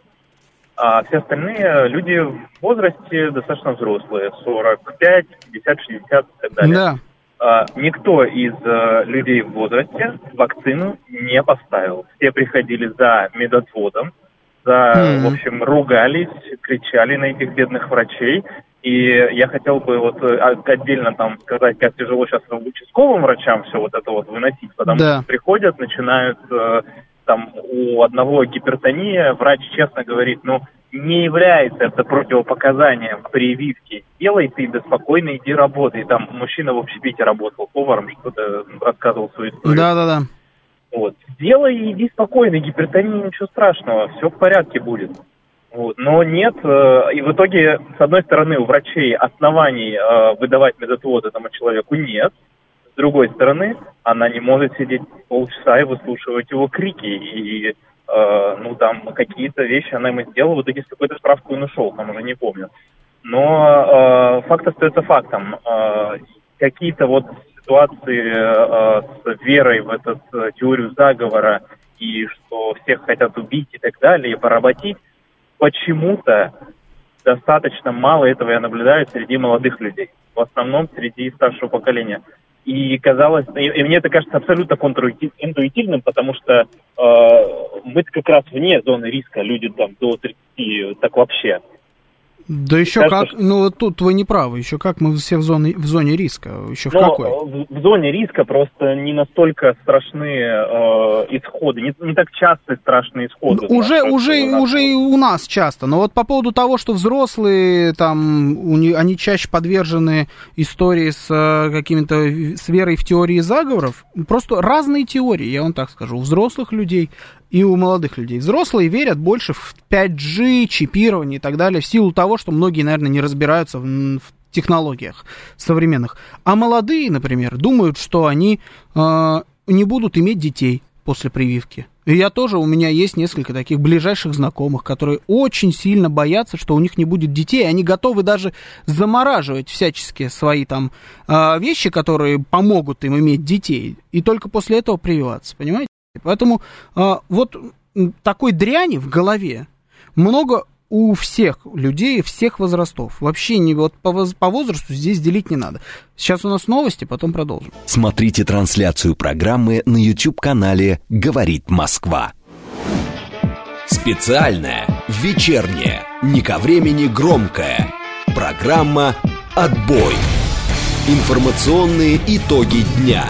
а все остальные люди в возрасте достаточно взрослые, сорок пять, пятьдесят, шестьдесят и так далее. Да. А, никто из а, людей в возрасте вакцину не поставил. Все приходили за медотводом, за, mm-hmm. в общем, ругались, кричали на этих бедных врачей. И я хотел бы вот отдельно там сказать, как тяжело сейчас участковым врачам все вот это вот выносить, потому да. что приходят, начинают... Там у одного гипертония, врач честно говорит, ну, не является это противопоказанием к прививке. Делай ты, да спокойно иди работай. Там мужчина в общепите работал поваром, что-то рассказывал свою историю. Да-да-да. Вот. Делай и иди спокойно, гипертония, ничего страшного, все в порядке будет. Вот. Но нет, э, и в итоге, с одной стороны, у врачей оснований э, выдавать медотвод этому человеку нет. С другой стороны, она не может сидеть полчаса и выслушивать его крики. И, э, ну, там, какие-то вещи она ему сделала, в итоге с какой-то справкой он ушел, там уже не помню. Но э, факт остается фактом. Э, какие-то вот ситуации э, с верой в эту э, теорию заговора, и что всех хотят убить и так далее, и поработить, почему-то достаточно мало этого я наблюдаю среди молодых людей. В основном среди старшего поколения. И казалось, и, и мне это кажется абсолютно контринтуитивным, потому что э, мы как раз вне зоны риска, люди там до тридцати, так вообще. Да еще кажется, как, что... ну вот тут вы не правы, еще как мы все в зоне, в зоне риска, еще в Но какой? В, в зоне риска просто не настолько страшные э, исходы, не, не так часто страшные исходы. Уже, уже, уже и у нас часто, но вот по поводу того, что взрослые, там, у не, они чаще подвержены истории с э, какими-то, с верой в теории заговоров, просто разные теории, я вам так скажу, у взрослых людей и у молодых людей. Взрослые верят больше в пять джи, чипирование и так далее, в силу того, что многие, наверное, не разбираются в, в технологиях современных. А молодые, например, думают, что они э, не будут иметь детей после прививки. И я тоже, у меня есть несколько таких ближайших знакомых, которые очень сильно боятся, что у них не будет детей, и они готовы даже замораживать всячески свои там э, вещи, которые помогут им иметь детей, и только после этого прививаться, понимаете? Поэтому э, вот такой дряни в голове много у всех людей, всех возрастов. Вообще не, вот по, по возрасту здесь делить не надо. Сейчас у нас новости, потом продолжим. Смотрите трансляцию программы на YouTube-канале «Говорит Москва». Специальная, вечерняя, не ко времени громкая. Программа «Отбой». Информационные итоги дня.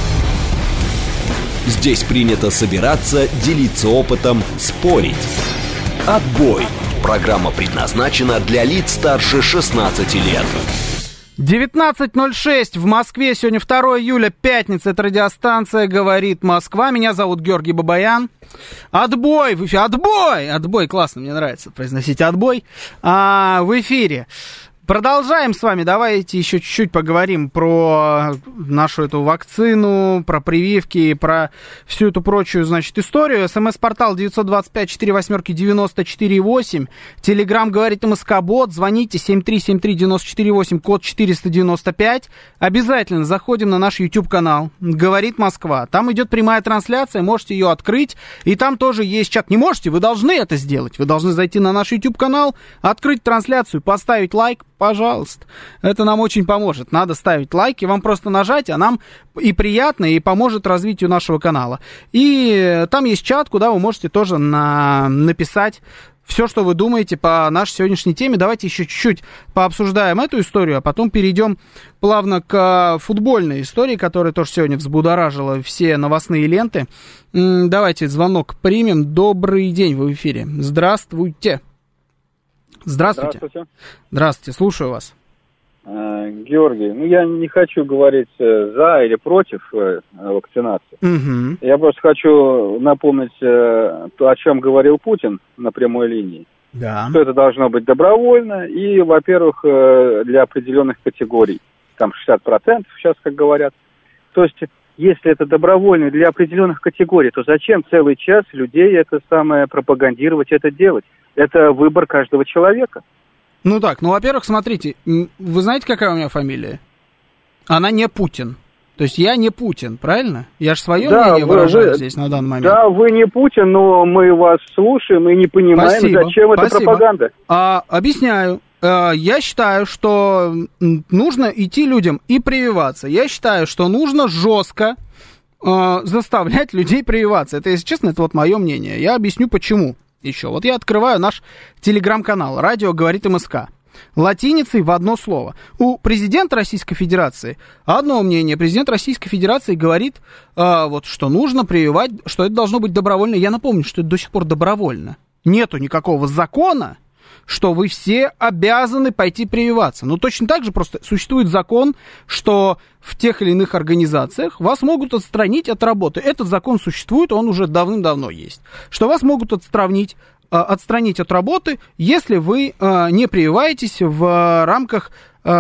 Здесь принято собираться, делиться опытом, спорить. «Отбой». Программа предназначена для лиц старше шестнадцати лет. девятнадцать ноль шесть в Москве. Сегодня второе июля, пятница. Это радиостанция «Говорит Москва». Меня зовут Георгий Бабаян. Отбой в эфире. Отбой! Отбой. Классно, мне нравится произносить отбой. А, в эфире. Продолжаем с вами. Давайте еще чуть-чуть поговорим про нашу эту вакцину, про прививки, про всю эту прочую, значит, историю. СМС-портал девять два пять четыре восемь девять четыре восемь. Телеграм говорит МСК-бот. Звоните семь три семь три девять четыре восемь, код четыреста девяносто пять. Обязательно заходим на наш YouTube-канал «Говорит Москва». Там идет прямая трансляция, можете ее открыть. И там тоже есть чат. Не можете, вы должны это сделать. Вы должны зайти на наш YouTube-канал, открыть трансляцию, поставить лайк. Пожалуйста, это нам очень поможет. Надо ставить лайки, вам просто нажать, а нам и приятно, и поможет развитию нашего канала. И там есть чат, куда вы можете тоже на... написать все, что вы думаете по нашей сегодняшней теме. Давайте еще чуть-чуть пообсуждаем эту историю, а потом перейдем плавно к футбольной истории, которая тоже сегодня взбудоражила все новостные ленты. Давайте звонок примем. Добрый день, вы в эфире. Здравствуйте. Здравствуйте. Здравствуйте. Здравствуйте, слушаю вас. Георгий, ну я не хочу говорить за или против вакцинации. Угу. Я просто хочу напомнить то, о чем говорил Путин на прямой линии. Да. Что это должно быть добровольно и, во-первых, для определенных категорий. Там шестьдесят процентов сейчас, как говорят. То есть, если это добровольно для определенных категорий, то зачем целый час людей это самое пропагандировать, это делать? Это выбор каждого человека. Ну так, ну, во-первых, смотрите, вы знаете, какая у меня фамилия? Она не Путин. То есть я не Путин, правильно? Я же свое да, мнение вы, выражаю вы, здесь на данный момент. Да, вы не Путин, но мы вас слушаем и не понимаем, Спасибо, зачем спасибо. эта пропаганда. А, объясняю. Я считаю, что нужно идти людям и прививаться. Я считаю, что нужно жестко э, заставлять людей прививаться. Это, если честно, это вот мое мнение. Я объясню, почему. Еще. Вот я открываю наш телеграм-канал «Радио говорит МСК». Латиницей в одно слово. У президента Российской Федерации одно мнение. Президент Российской Федерации говорит, э, вот, что нужно прививать, что это должно быть добровольно. Я напомню, что это до сих пор добровольно. Нету никакого закона, что вы все обязаны пойти прививаться. Но точно так же просто существует закон, что в тех или иных организациях вас могут отстранить от работы. Этот закон существует, он уже давным-давно есть. Что вас могут отстранить, отстранить от работы, если вы не прививаетесь в рамках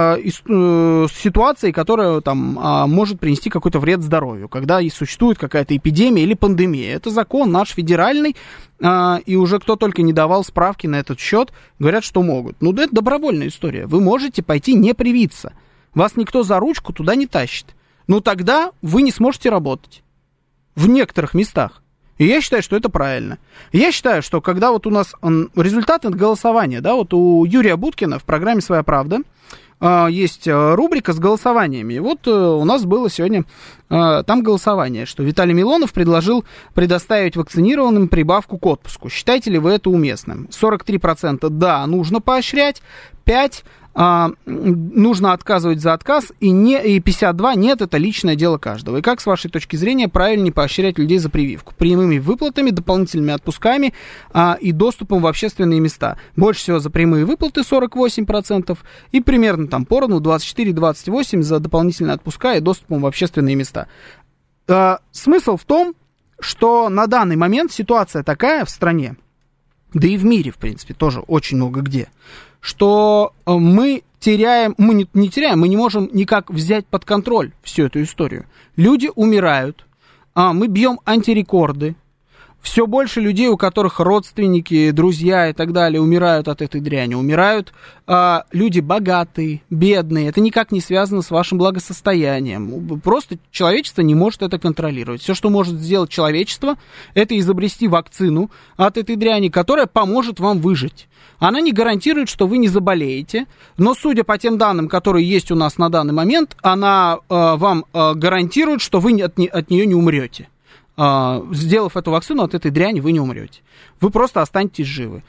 ситуации, которая там может принести какой-то вред здоровью, когда существует какая-то эпидемия или пандемия. Это закон наш федеральный, и уже кто только не давал справки на этот счет, говорят, что могут. Ну, это добровольная история. Вы можете пойти не привиться. Вас никто за ручку туда не тащит. Но тогда вы не сможете работать в некоторых местах. И я считаю, что это правильно. Я считаю, что когда вот у нас результаты голосования, да, вот у Юрия Буткина в программе «Своя правда» есть рубрика с голосованиями. И вот у нас было сегодня там голосование, что Виталий Милонов предложил предоставить вакцинированным прибавку к отпуску. Считаете ли вы это уместным? сорок три процента да, нужно поощрять, пять процентов а, нужно отказывать за отказ, и, не, и пятьдесят два процента нет, это личное дело каждого. И как, с вашей точки зрения, правильнее поощрять людей за прививку? Прямыми выплатами, дополнительными отпусками а, и доступом в общественные места. Больше всего за прямые выплаты сорок восемь процентов и примерно там поровну двадцать четыре - двадцать восемь процентов за дополнительные отпуска и доступом в общественные места. А, смысл в том, что на данный момент ситуация такая в стране, да и в мире, в принципе, тоже очень много где, что мы теряем, мы не, не теряем, мы не можем никак взять под контроль всю эту историю. Люди умирают, а мы бьем антирекорды. Все больше людей, у которых родственники, друзья и так далее, умирают от этой дряни. Умирают а, люди богатые, бедные. Это никак не связано с вашим благосостоянием. Просто человечество не может это контролировать. Все, что может сделать человечество, это изобрести вакцину от этой дряни, которая поможет вам выжить. Она не гарантирует, что вы не заболеете, но, судя по тем данным, которые есть у нас на данный момент, она а, вам а, гарантирует, что вы от, не, от нее не умрете. Сделав эту вакцину, от этой дряни вы не умрете. Вы просто останетесь живы.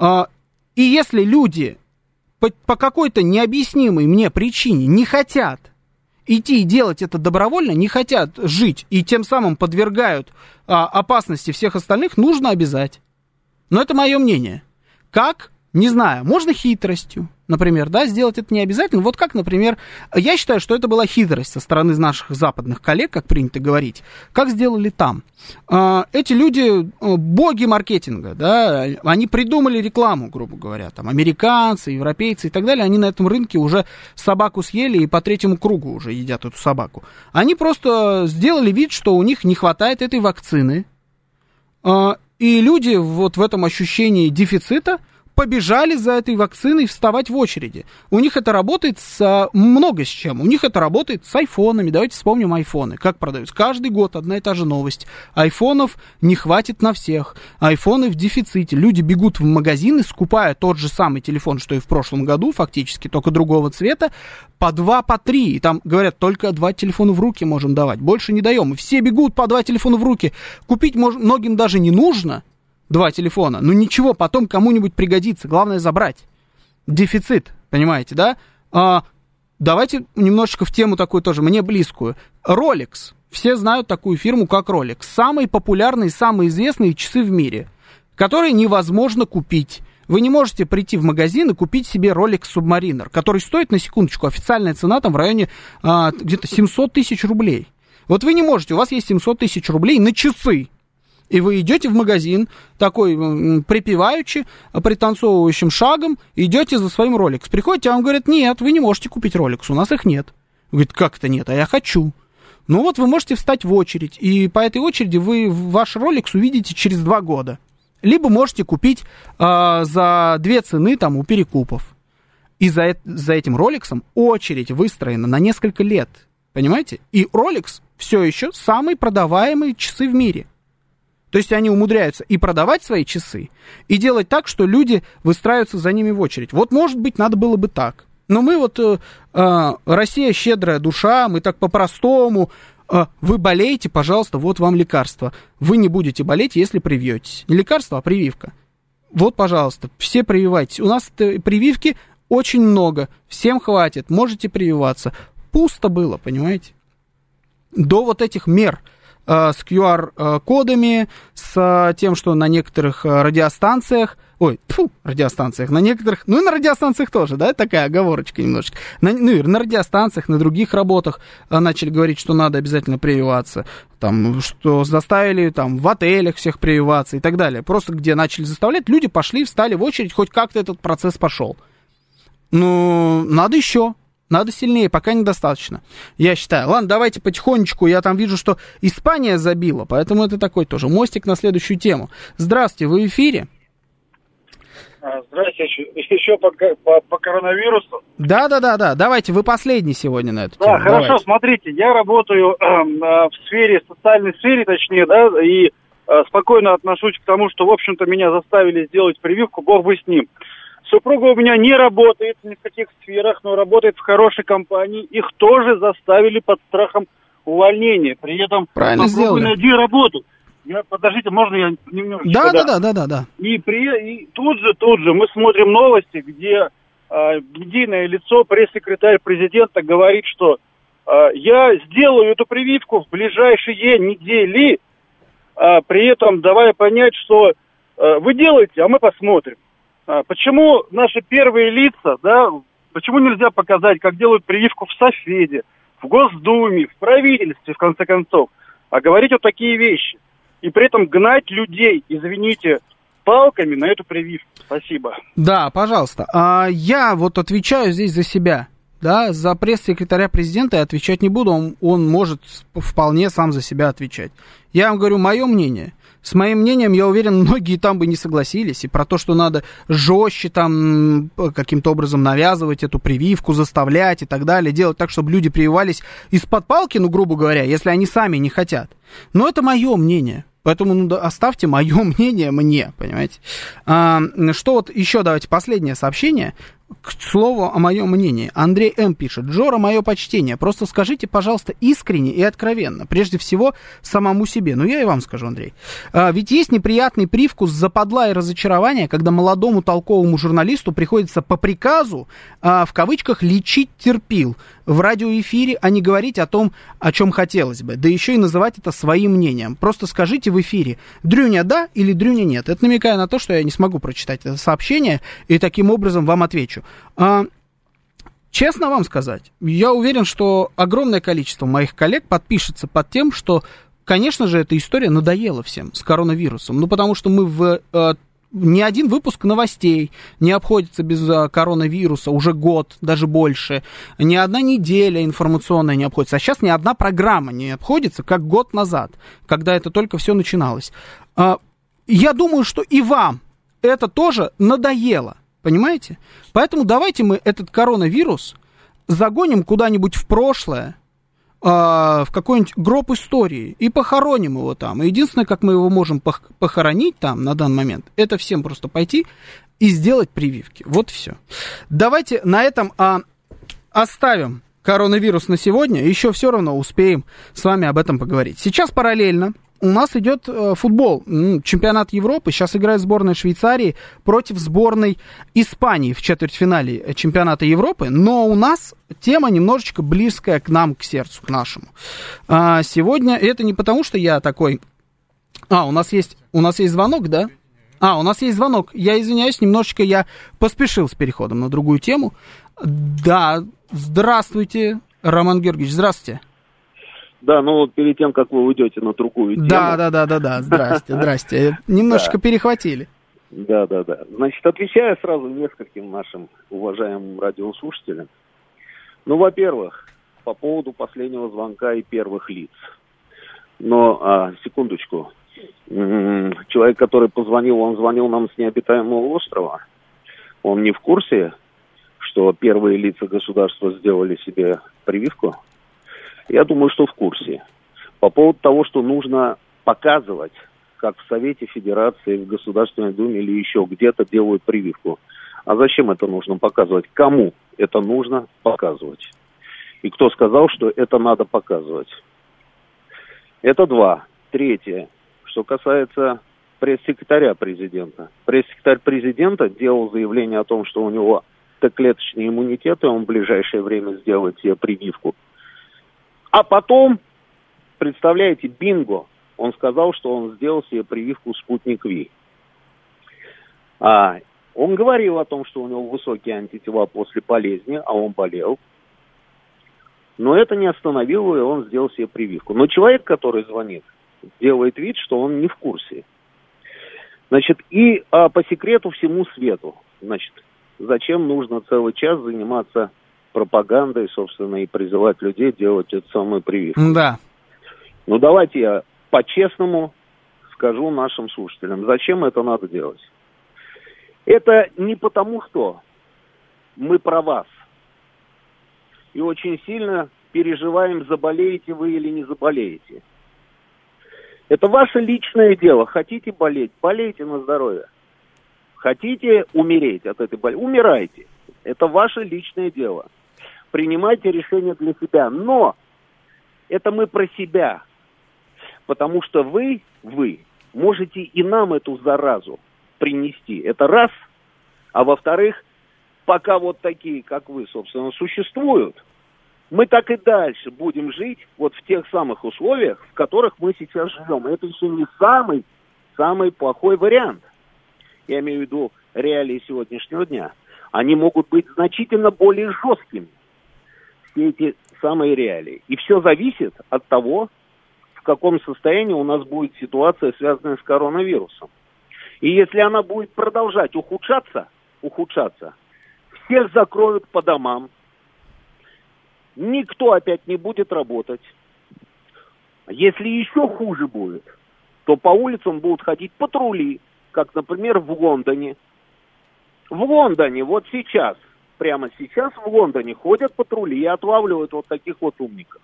И если люди по, по какой-то необъяснимой мне причине не хотят идти и делать это добровольно, не хотят жить и тем самым подвергают опасности всех остальных, нужно обязать. Но это мое мнение. Как? Не знаю. Можно хитростью, например, да, сделать это не обязательно. Вот как, например, я считаю, что это была хитрость со стороны наших западных коллег, как принято говорить. Как сделали там? Эти люди, боги маркетинга, да, они придумали рекламу, грубо говоря, там, американцы, европейцы и так далее, они на этом рынке уже собаку съели и по третьему кругу уже едят эту собаку. Они просто сделали вид, что у них не хватает этой вакцины, и люди вот в этом ощущении дефицита побежали за этой вакциной вставать в очереди. У них это работает с много с чем. У них это работает с айфонами. Давайте вспомним айфоны. Как продаются? Каждый год одна и та же новость. Айфонов не хватит на всех. Айфоны в дефиците. Люди бегут в магазины, скупая тот же самый телефон, что и в прошлом году, фактически, только другого цвета, по два, по три. И там говорят, только два телефона в руки можем давать. Больше не даем. И все бегут по два телефона в руки. Купить мож- многим даже не нужно. Два телефона. Ну ничего, потом кому-нибудь пригодится. Главное забрать. Дефицит, понимаете, да? А, давайте немножечко в тему такую тоже, мне близкую. Rolex. Все знают такую фирму, как Rolex. Самые популярные, самые известные часы в мире, которые невозможно купить. Вы не можете прийти в магазин и купить себе Rolex Submariner, который стоит, на секундочку, официальная цена там в районе а, где-то семьсот тысяч рублей. Вот вы не можете, у вас есть семьсот тысяч рублей на часы. И вы идете в магазин, такой припеваючи, пританцовывающим шагом, идете за своим Rolex. Приходите, а вам говорят, нет, вы не можете купить Rolex, у нас их нет. Говорит, как это нет, а я хочу. Ну вот вы можете встать в очередь, и по этой очереди вы ваш Rolex увидите через два года. Либо можете купить э, за две цены там у перекупов. И за, за этим Rolex очередь выстроена на несколько лет, понимаете? И Rolex все еще самые продаваемые часы в мире. То есть они умудряются и продавать свои часы, и делать так, что люди выстраиваются за ними в очередь. Вот, может быть, надо было бы так. Но мы вот, э, э, Россия щедрая душа, мы так по-простому. Э, вы болеете, пожалуйста, вот вам лекарство. Вы не будете болеть, если привьетесь. Не лекарство, а прививка. Вот, пожалуйста, все прививайтесь. У нас прививки очень много, всем хватит, можете прививаться. Пусто было, понимаете? До вот этих мер с ку ар-кодами, с тем, что на некоторых радиостанциях, ой, тьфу, радиостанциях, на некоторых, ну и на радиостанциях тоже, да, такая оговорочка немножечко, на, ну и на радиостанциях, на других работах начали говорить, что надо обязательно прививаться, там, что заставили там в отелях всех прививаться и так далее, просто где начали заставлять, люди пошли, встали в очередь, хоть как-то этот процесс пошел. Ну, надо еще. Надо сильнее, пока недостаточно, я считаю. Ладно, давайте потихонечку. Я там вижу, что Испания забила, поэтому это такой тоже мостик на следующую тему. Здравствуйте, вы в эфире? Здравствуйте, еще по, по, по коронавирусу. Да-да-да, давайте, вы последний сегодня на эту да, тему. Да, хорошо, давайте. Смотрите, я работаю э, в сфере, социальной сфере, точнее, да, и э, спокойно отношусь к тому, что, в общем-то, меня заставили сделать прививку, бог бы с ним. Супруга у меня не работает ни в каких сферах, но работает в хорошей компании. Их тоже заставили под страхом увольнения. При этом правильно сделали. Найди работу. Я, подождите, можно я немножечко? Да, да, да, да, да, да. И, при, и тут же, тут же мы смотрим новости, где э, медийное лицо, пресс-секретарь президента говорит, что э, я сделаю эту прививку в ближайшие недели, э, при этом давая понять, что э, вы делаете, а мы посмотрим. Почему наши первые лица, да, почему нельзя показать, как делают прививку в Софеде, в Госдуме, в правительстве, в конце концов, а говорить вот такие вещи. И при этом гнать людей, извините, палками на эту прививку. Спасибо. Да, пожалуйста. А я вот отвечаю здесь за себя. Да, за пресс-секретаря президента я отвечать не буду, он, он может вполне сам за себя отвечать. Я вам говорю мое мнение. С моим мнением, я уверен, многие там бы не согласились. И про то, что надо жестче там каким-то образом навязывать эту прививку, заставлять и так далее, делать так, чтобы люди прививались из-под палки, ну, грубо говоря, если они сами не хотят. Но это мое мнение. Поэтому ну, оставьте мое мнение мне, понимаете. А, что вот еще, давайте, последнее сообщение. К слову о моем мнении. Андрей М. пишет. Джора, мое почтение. Просто скажите, пожалуйста, искренне и откровенно. Прежде всего, самому себе. Ну, я и вам скажу, Андрей. А, ведь есть неприятный привкус западла и разочарования, когда молодому толковому журналисту приходится по приказу, а, в кавычках, лечить терпил. в радиоэфире, а не говорить о том, о чем хотелось бы. Да еще и называть это своим мнением. Просто скажите в эфире, Дрюня да или Дрюня нет. Это намекая на то, что я не смогу прочитать это сообщение, и таким образом вам отвечу. А, честно вам сказать, я уверен, что огромное количество моих коллег подпишется под тем, что, конечно же, эта история надоела всем с коронавирусом. Ну, потому что мы в... Ни один выпуск новостей не обходится без а, коронавируса уже год, даже больше. Ни одна неделя информационная не обходится. А сейчас ни одна программа не обходится, как год назад, когда это только все начиналось. А, я думаю, что и вам это тоже надоело, понимаете? Поэтому давайте мы этот коронавирус загоним куда-нибудь в прошлое, в какой-нибудь гроб истории и похороним его там. И единственное, как мы его можем пох- похоронить там на данный момент, это всем просто пойти и сделать прививки. Вот все. Давайте на этом а, оставим коронавирус на сегодня. Еще все равно успеем с вами об этом поговорить. Сейчас параллельно у нас идет э, футбол, чемпионат Европы. Сейчас играет сборная Швейцарии против сборной Испании в четвертьфинале чемпионата Европы. Но у нас тема немножечко близкая к нам, к сердцу, к нашему. А, сегодня это не потому, что я такой... А, у нас есть, у нас есть звонок, да? А, у нас есть звонок. Я извиняюсь, немножечко я поспешил с переходом на другую тему. Да, здравствуйте, Роман Георгиевич, здравствуйте. Да, ну вот перед тем, как вы уйдете на другую тему... Да, да, да, да, да, здрасте, здрасте. Немножечко перехватили. Да, да, да. Значит, отвечая сразу нескольким нашим уважаемым радиослушателям. Ну, во-первых, по поводу последнего звонка и первых лиц. Но, а, секундочку. Человек, который позвонил, он звонил нам с необитаемого острова. Он не в курсе, что первые лица государства сделали себе прививку? Я думаю, что в курсе. По поводу того, что нужно показывать, как в Совете Федерации, в Государственной Думе или еще где-то делают прививку. А зачем это нужно показывать? Кому это нужно показывать? И кто сказал, что это надо показывать? Это два. Третье. Что касается пресс-секретаря президента. Пресс-секретарь президента делал заявление о том, что у него Т-клеточный иммунитет, и он в ближайшее время сделает себе прививку. А потом, представляете, бинго, он сказал, что он сделал себе прививку «Спутник Ви». А, он говорил о том, что у него высокие антитела после болезни, а он болел. Но это не остановило его, и он сделал себе прививку. Но человек, который звонит, делает вид, что он не в курсе. Значит, и а, по секрету всему свету, значит, зачем нужно целый час заниматься пропагандой, собственно, и призывать людей делать эту самую прививку. Да. Ну, давайте я по-честному скажу нашим слушателям, зачем это надо делать. Это не потому, что мы про вас. И очень сильно переживаем, заболеете вы или не заболеете. Это ваше личное дело. Хотите болеть, болейте на здоровье. Хотите умереть от этой болезни, умирайте. Это ваше личное дело. Принимайте решение для себя. Но это мы про себя. Потому что вы, вы можете и нам эту заразу принести. Это раз. А во-вторых, пока вот такие, как вы, собственно, существуют, мы так и дальше будем жить вот в тех самых условиях, в которых мы сейчас живем. И это еще не самый, самый плохой вариант. Я имею в виду реалии сегодняшнего дня. Они могут быть значительно более жесткими. Все эти самые реалии. И все зависит от того, в каком состоянии у нас будет ситуация, связанная с коронавирусом. И если она будет продолжать ухудшаться, ухудшаться, всех закроют по домам, никто опять не будет работать. Если еще хуже будет, то по улицам будут ходить патрули, как, например, в Лондоне. В Лондоне вот сейчас, прямо сейчас в Лондоне ходят патрули и отлавливают вот таких вот умников.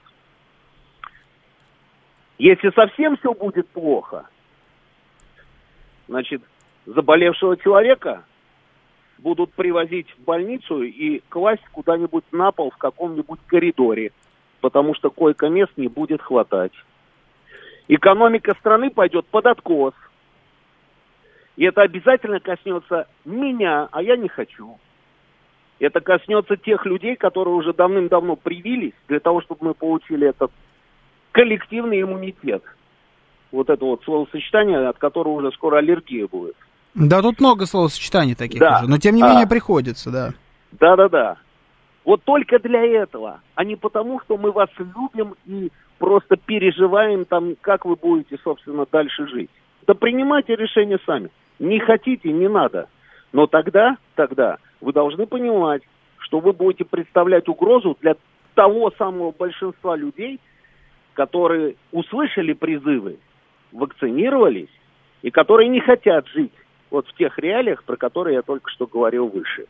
Если совсем все будет плохо, значит, заболевшего человека будут привозить в больницу и класть куда-нибудь на пол в каком-нибудь коридоре, потому что койко-мест не будет хватать. Экономика страны пойдет под откос. И это обязательно коснется меня, а я не хочу. Это коснется тех людей, которые уже давным-давно привились, для того, чтобы мы получили этот коллективный иммунитет. Вот это вот словосочетание, от которого уже скоро аллергия будет. Да, тут много словосочетаний таких да. уже, но тем не менее а. приходится, да. Да-да-да. Вот только для этого, а не потому, что мы вас любим и просто переживаем, там, как вы будете, собственно, дальше жить. Да принимайте решение сами. Не хотите, не надо. Но тогда, тогда вы должны понимать, что вы будете представлять угрозу для того самого большинства людей, которые услышали призывы, вакцинировались и которые не хотят жить вот в тех реалиях, про которые я только что говорил выше.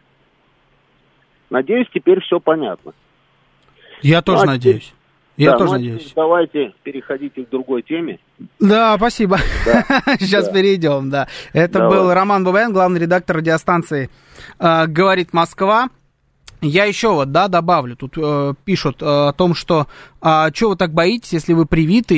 Надеюсь, теперь все понятно. Я тоже ну, а надеюсь. Теперь... Я да, тоже ну, надеюсь. Давайте переходите к другой теме. Да, спасибо. Да. Сейчас да. перейдем, да. Это Давай. был Роман Бабаян, главный редактор радиостанции э, «Говорит Москва». Я еще вот, да, добавлю, тут э, пишут э, о том, что а что вы так боитесь, если вы привиты,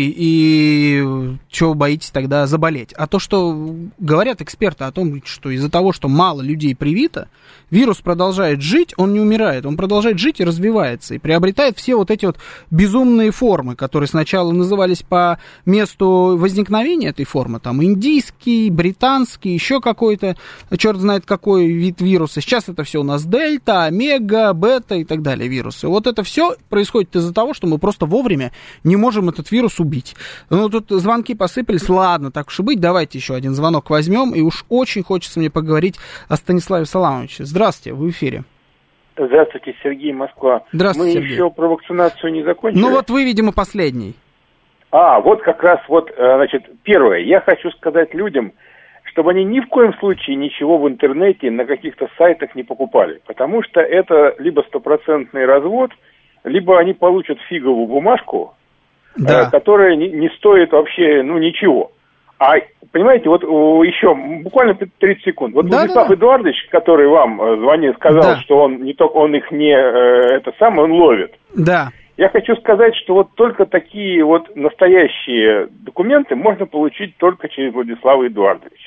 и что вы боитесь тогда заболеть? А то, что говорят эксперты о том, что из-за того, что мало людей привито, вирус продолжает жить, он не умирает, он продолжает жить и развивается, и приобретает все вот эти вот безумные формы, которые сначала назывались по месту возникновения этой формы, там индийский, британский, еще какой-то, черт знает какой вид вируса. Сейчас это все у нас дельта, омега, бета и так далее вирусы. Вот это все происходит из-за того, что мы просто Просто вовремя не можем этот вирус убить. Ну, тут звонки посыпались. Ладно, так уж и быть, давайте еще один звонок возьмем. И уж очень хочется мне поговорить о Станиславе Саламовиче. Здравствуйте, вы в эфире. Здравствуйте, Сергей, Москва. Здравствуйте, Мы Сергей. еще про вакцинацию не закончили. Ну, вот вы, видимо, последний. А, вот как раз вот, значит, первое. Я хочу сказать людям, чтобы они ни в коем случае ничего в интернете на каких-то сайтах не покупали. Потому что это либо стопроцентный развод, либо они получат фиговую бумажку, да. э, которая не, не стоит вообще, ну, ничего. А, понимаете, вот еще буквально тридцать секунд. Вот да, Владислав да. Эдуардович, который вам звонил, сказал, да. что он не только он их не, э, это самое, он ловит. Да. Я хочу сказать, что вот только такие вот настоящие документы можно получить только через Владислава Эдуардовича.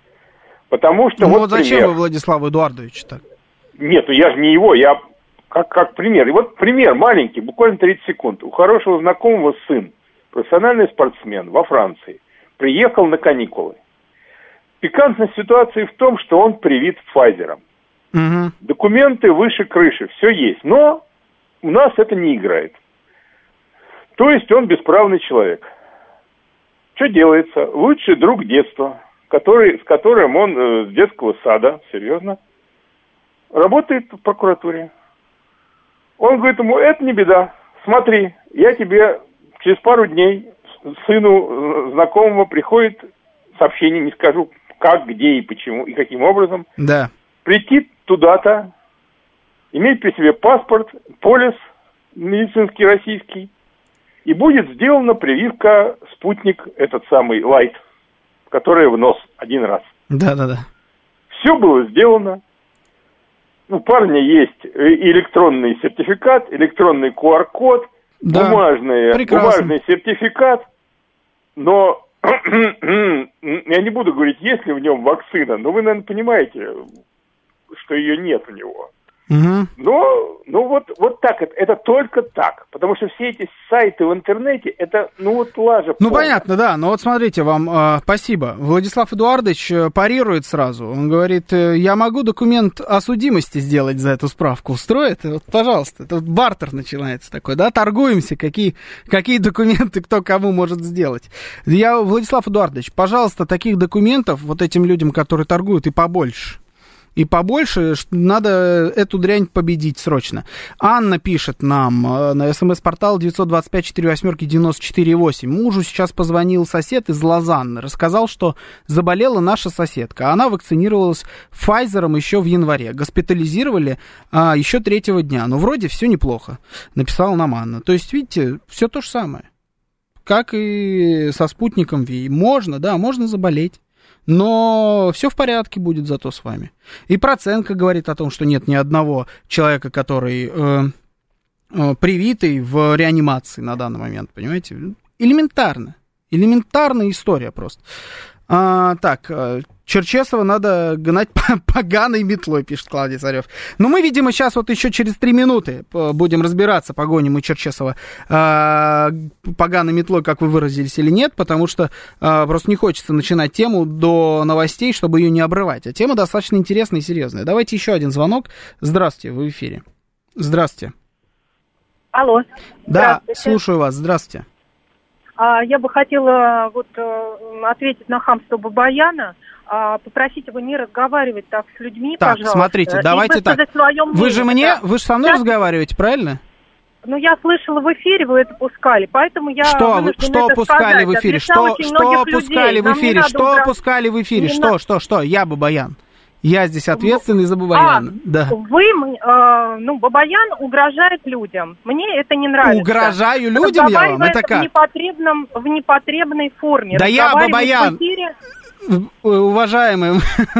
Потому что ну вот, вот зачем пример. вы Владиславу Эдуардовичу-то? Нет, я же не его, я... Как, как пример. И вот пример маленький, буквально тридцать секунд. У хорошего знакомого сын, профессиональный спортсмен во Франции, приехал на каникулы. Пикантность ситуации в том, что он привит Pfizer'ом. Угу. Документы выше крыши, все есть. Но у нас это не играет. То есть он бесправный человек. Что делается? Лучший друг детства, который, с которым он э, с детского сада, серьезно, работает в прокуратуре. Он говорит ему, это не беда, смотри, я тебе через пару дней сыну знакомого приходит сообщение, не скажу как, где и почему, и каким образом. Да. Прийти туда-то, иметь при себе паспорт, полис медицинский российский, и будет сделана прививка «Спутник», этот самый «Лайт», который в нос один раз. Да-да-да. Все было сделано. У парня есть электронный сертификат, электронный ку ар код, да, бумажный, бумажный сертификат, но я не буду говорить, есть ли в нем вакцина, но вы, наверное, понимаете, что ее нет у него. Угу. Но, ну вот, вот так, это, это только так, потому что все эти сайты в интернете, это, ну вот лажа. Ну полная. Понятно, да, но вот смотрите, вам э, спасибо. Владислав Эдуардович парирует сразу, он говорит, я могу документ о судимости сделать за эту справку, устроит? Вот, пожалуйста, это вот бартер начинается такой, да, торгуемся, какие, какие документы кто кому может сделать. Я, Владислав Эдуардович, пожалуйста, таких документов вот этим людям, которые торгуют, и побольше. И побольше, надо эту дрянь победить срочно. Анна пишет нам на смс-портал девять два пять четыре восемь девять четыре восемь. Мужу сейчас позвонил сосед из Лозанны. Рассказал, что заболела наша соседка. Она вакцинировалась Pfizer'ом еще в январе. Госпитализировали а, еще третьего дня. Но вроде все неплохо, написала нам Анна. То есть, видите, все то же самое. Как и со спутником Ви. Можно, да, можно заболеть. Но все в порядке будет зато с вами. И Проценко говорит о том, что нет ни одного человека, который э, э, привитый в реанимации на данный момент, понимаете? Элементарно. Элементарная история просто. А, так, Черчесова надо гнать поганой метлой, пишет Клавдий Царев. Но мы, видимо, сейчас вот еще через три минуты будем разбираться, погоним мы Черчесова а, поганой метлой, как вы выразились, или нет, потому что а, просто не хочется начинать тему до новостей, чтобы ее не обрывать. А тема достаточно интересная и серьезная. Давайте еще один звонок. Здравствуйте, вы в эфире. Здравствуйте. Алло. Да, слушаю вас. Здравствуйте. А, я бы хотела вот ответить на хамство Бабаяна. А, попросить его не разговаривать так с людьми, так, пожалуйста. Смотрите, давайте так. Вы же мне, вы же со мной да. разговариваете, правильно? Ну, я слышала в эфире, вы это пускали, поэтому я Что, вы, что это пускали сказать. в эфире? Что, что пускали в эфире? Что уграз... пускали в эфире? Не что, на... что, что? Я Бабаян. Я здесь ответственный за Бабаяна. А, да. Вы, э, ну, Бабаян угрожает людям. Мне это не нравится. Угрожаю людям я вам? Это как? В, непотребном, в непотребной форме. Да я Бабаян. Уважаемый,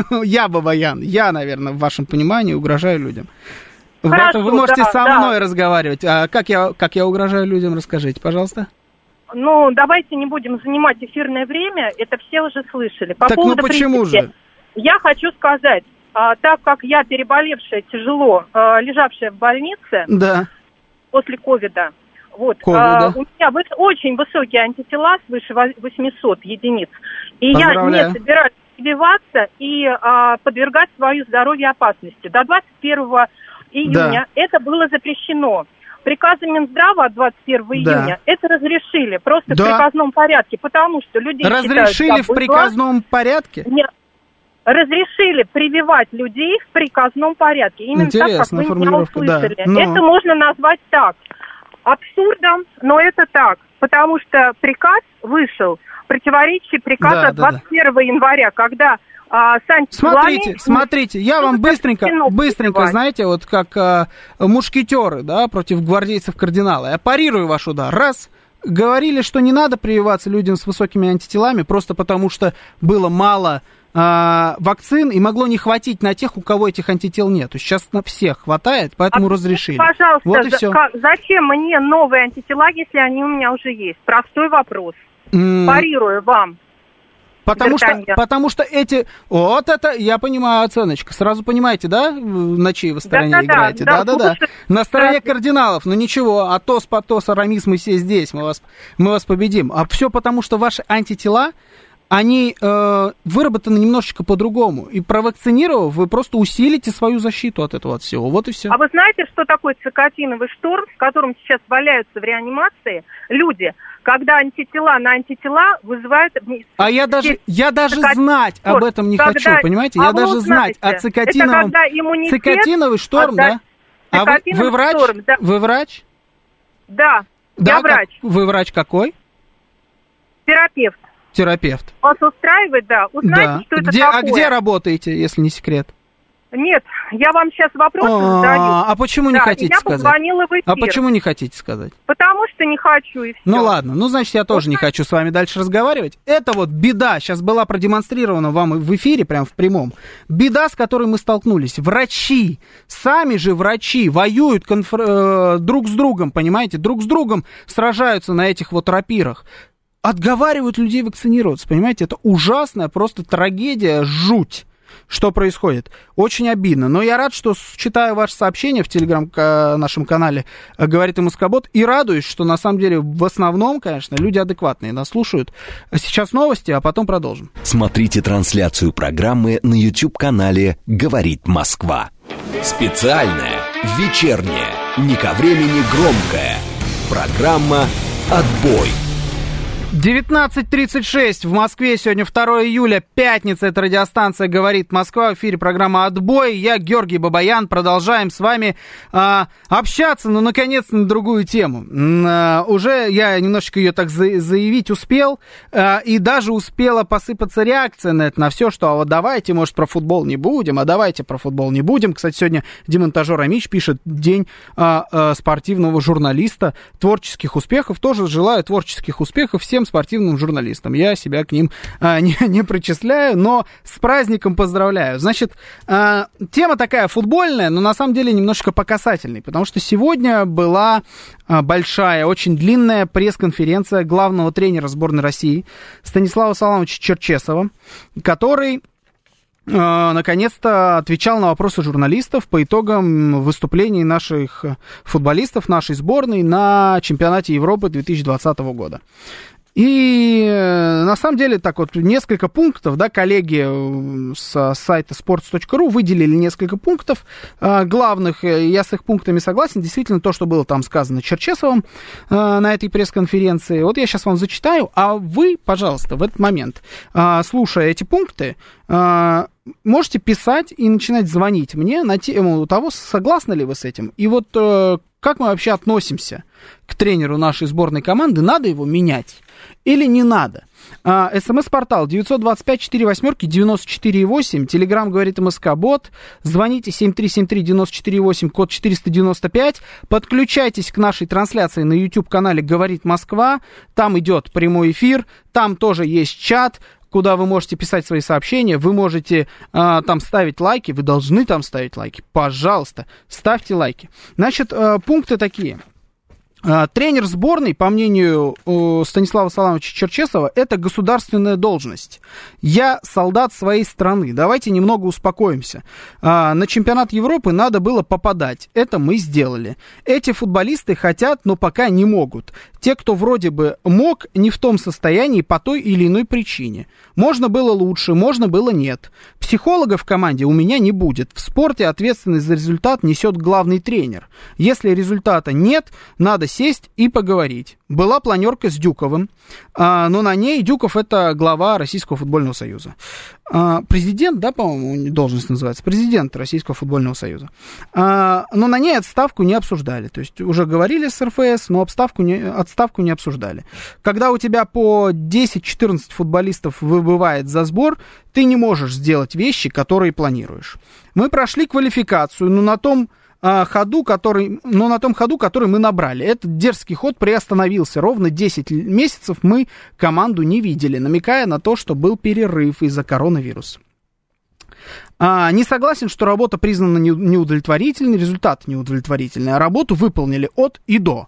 я Бабаян. Я, наверное, в вашем понимании угрожаю людям. Хорошо, вы можете да, со да. мной разговаривать. А как я, как я угрожаю людям, расскажите, пожалуйста. Ну, давайте не будем занимать эфирное время. Это все уже слышали. По так поводу ну почему принципе, же? Я хочу сказать, а, так как я переболевшая тяжело, а, лежавшая в больнице да. после ковида, вот, а, у меня вы, очень высокие антитела, свыше восемьсот единиц, и я не собираюсь прививаться и а, подвергать свое здоровье опасности. До двадцать первого июня да. это было запрещено. Приказом Минздрава от двадцать первого июня да. это разрешили просто да. в приказном порядке, потому что людей разрешили считают, в приказном зла. порядке? Нет. Разрешили прививать людей в приказном порядке. Именно Интересно, так, как вы меня услышали. Да. Но... Это можно назвать так. Абсурдом, но это так. Потому что приказ вышел, противоречащий приказу да, от двадцать первого да, да. января, когда а, с антителами... Смотрите, смотрите, я вам быстренько, быстренько, знаете, вот как а, мушкетеры, да, против гвардейцев кардинала. Я парирую ваш удар. Раз... Говорили, что не надо прививаться людям с высокими антителами, просто потому что было мало э, вакцин, и могло не хватить на тех, у кого этих антител нет. Сейчас на всех хватает, поэтому а, разрешили. Пожалуйста, вот и все. Как, зачем мне новые антитела, если они у меня уже есть? Простой вопрос. Mm. Парирую вам. Потому что, потому что эти... Вот это, я понимаю, оценочка. Сразу понимаете, да, на чьей вы стороне да, играете? Да-да-да. На стороне да. кардиналов. Ну ничего, Атос, Патос, Арамис, мы все здесь, мы вас, мы вас победим. А все потому, что ваши антитела, они э, выработаны немножечко по-другому. И провакцинировав, вы просто усилите свою защиту от этого от всего. Вот и все. А вы знаете, что такое цикотиновый шторм, в котором сейчас валяются в реанимации люди... Когда антитела на антитела вызывают... А я даже, я даже знать об этом не когда... хочу, понимаете? Я а даже знать о цикотиновом... Иммунитет... Цикотиновый шторм, отда... да? А вы, вы врач? Шторм, да. Вы врач? Да, да я врач. Как... Вы врач какой? Терапевт. Терапевт. Вас устраивает, да? Узнайте, да. что это где, такое. А где работаете, если не секрет? Нет, я вам сейчас вопрос задаю. А почему не да, хотите я сказать? Позвонила в эфир. А почему не хотите сказать? Потому что не хочу, и все. Ну ладно, ну значит я тоже вот не хочу с вами дальше разговаривать. Это вот беда, сейчас была продемонстрирована вам в эфире, прям в прямом. Беда, с которой мы столкнулись. Врачи, сами же врачи воюют конфр... э, друг с другом, понимаете? Друг с другом сражаются на этих вот рапирах. Отговаривают людей вакцинироваться, понимаете? Это ужасная просто трагедия, жуть. Что происходит? Очень обидно. Но я рад, что читаю ваше сообщение в телеграм нашем канале «Говорит МСК-бот» и радуюсь, что на самом деле в основном, конечно, люди адекватные нас слушают. Сейчас новости, а потом продолжим. Смотрите трансляцию программы на YouTube-канале «Говорит Москва». Специальная, вечерняя, не ко времени громкая программа «Отбой». девятнадцать тридцать шесть в Москве, сегодня второе июля, пятница, это радиостанция «Говорит Москва», в эфире программа «Отбой», я Георгий Бабаян, продолжаем с вами а, общаться, ну, наконец, на другую тему. А, уже я немножечко ее так за, заявить успел, а, и даже успела посыпаться реакция на это, на все, что а вот давайте, может, про футбол не будем, а давайте про футбол не будем. Кстати, сегодня демонтажер Амич пишет день а, а, спортивного журналиста, творческих успехов, тоже желаю творческих успехов всем всем спортивным журналистам. Я себя к ним а, не, не причисляю, но с праздником поздравляю. Значит, а, тема такая футбольная, но на самом деле немножечко по касательной, потому что сегодня была а, большая, очень длинная пресс-конференция главного тренера сборной России Станислава Саламовича Черчесова, который наконец-то отвечал на вопросы журналистов по итогам выступлений наших футболистов, нашей сборной на чемпионате Европы две тысячи двадцатого года. И на самом деле так вот несколько пунктов, да, коллеги с сайта sports точка ru выделили несколько пунктов э, главных, я с их пунктами согласен, действительно то, что было там сказано Черчесовым э, на этой пресс-конференции, вот я сейчас вам зачитаю, а вы, пожалуйста, в этот момент, э, слушая эти пункты, э, можете писать и начинать звонить мне на тему того, согласны ли вы с этим, и вот э, как мы вообще относимся к тренеру нашей сборной команды, надо его менять или не надо. СМС-портал девять два пять четыре восемь девяносто четыре восемь, Телеграм говорит МСК-бот, звоните семь три семь три девяносто четыре восемь, код четыреста девяносто пять, подключайтесь к нашей трансляции на YouTube-канале «Говорит Москва», там идет прямой эфир, там тоже есть чат, куда вы можете писать свои сообщения, вы можете а, там ставить лайки, вы должны там ставить лайки, пожалуйста, ставьте лайки. Значит, а, пункты такие. А, тренер сборной, по мнению а, Станислава Саламовича Черчесова, это государственная должность. Я солдат своей страны, давайте немного успокоимся. А, на чемпионат Европы надо было попадать, это мы сделали. Эти футболисты хотят, но пока не могут. Те, кто вроде бы мог, не в том состоянии по той или иной причине. Можно было лучше, можно было нет. Психолога в команде у меня не будет. В спорте ответственность за результат несет главный тренер. Если результата нет, надо сесть и поговорить. Была планерка с Дюковым, а, но на ней Дюков — это глава Российского футбольного союза. А, президент, да, по-моему, должность называется, президент Российского футбольного союза. А, но на ней отставку не обсуждали. То есть уже говорили с РФС, но отставку не, отставку не обсуждали. Когда у тебя по десять-четырнадцать футболистов выбывает за сбор, ты не можешь сделать вещи, которые планируешь. Мы прошли квалификацию, но на том ходу, который, но на том ходу, который мы набрали. Этот дерзкий ход приостановился. Ровно десять месяцев мы команду не видели, намекая на то, что был перерыв из-за коронавируса. А, не согласен, что работа признана неудовлетворительной, результат неудовлетворительный, а работу выполнили от и до.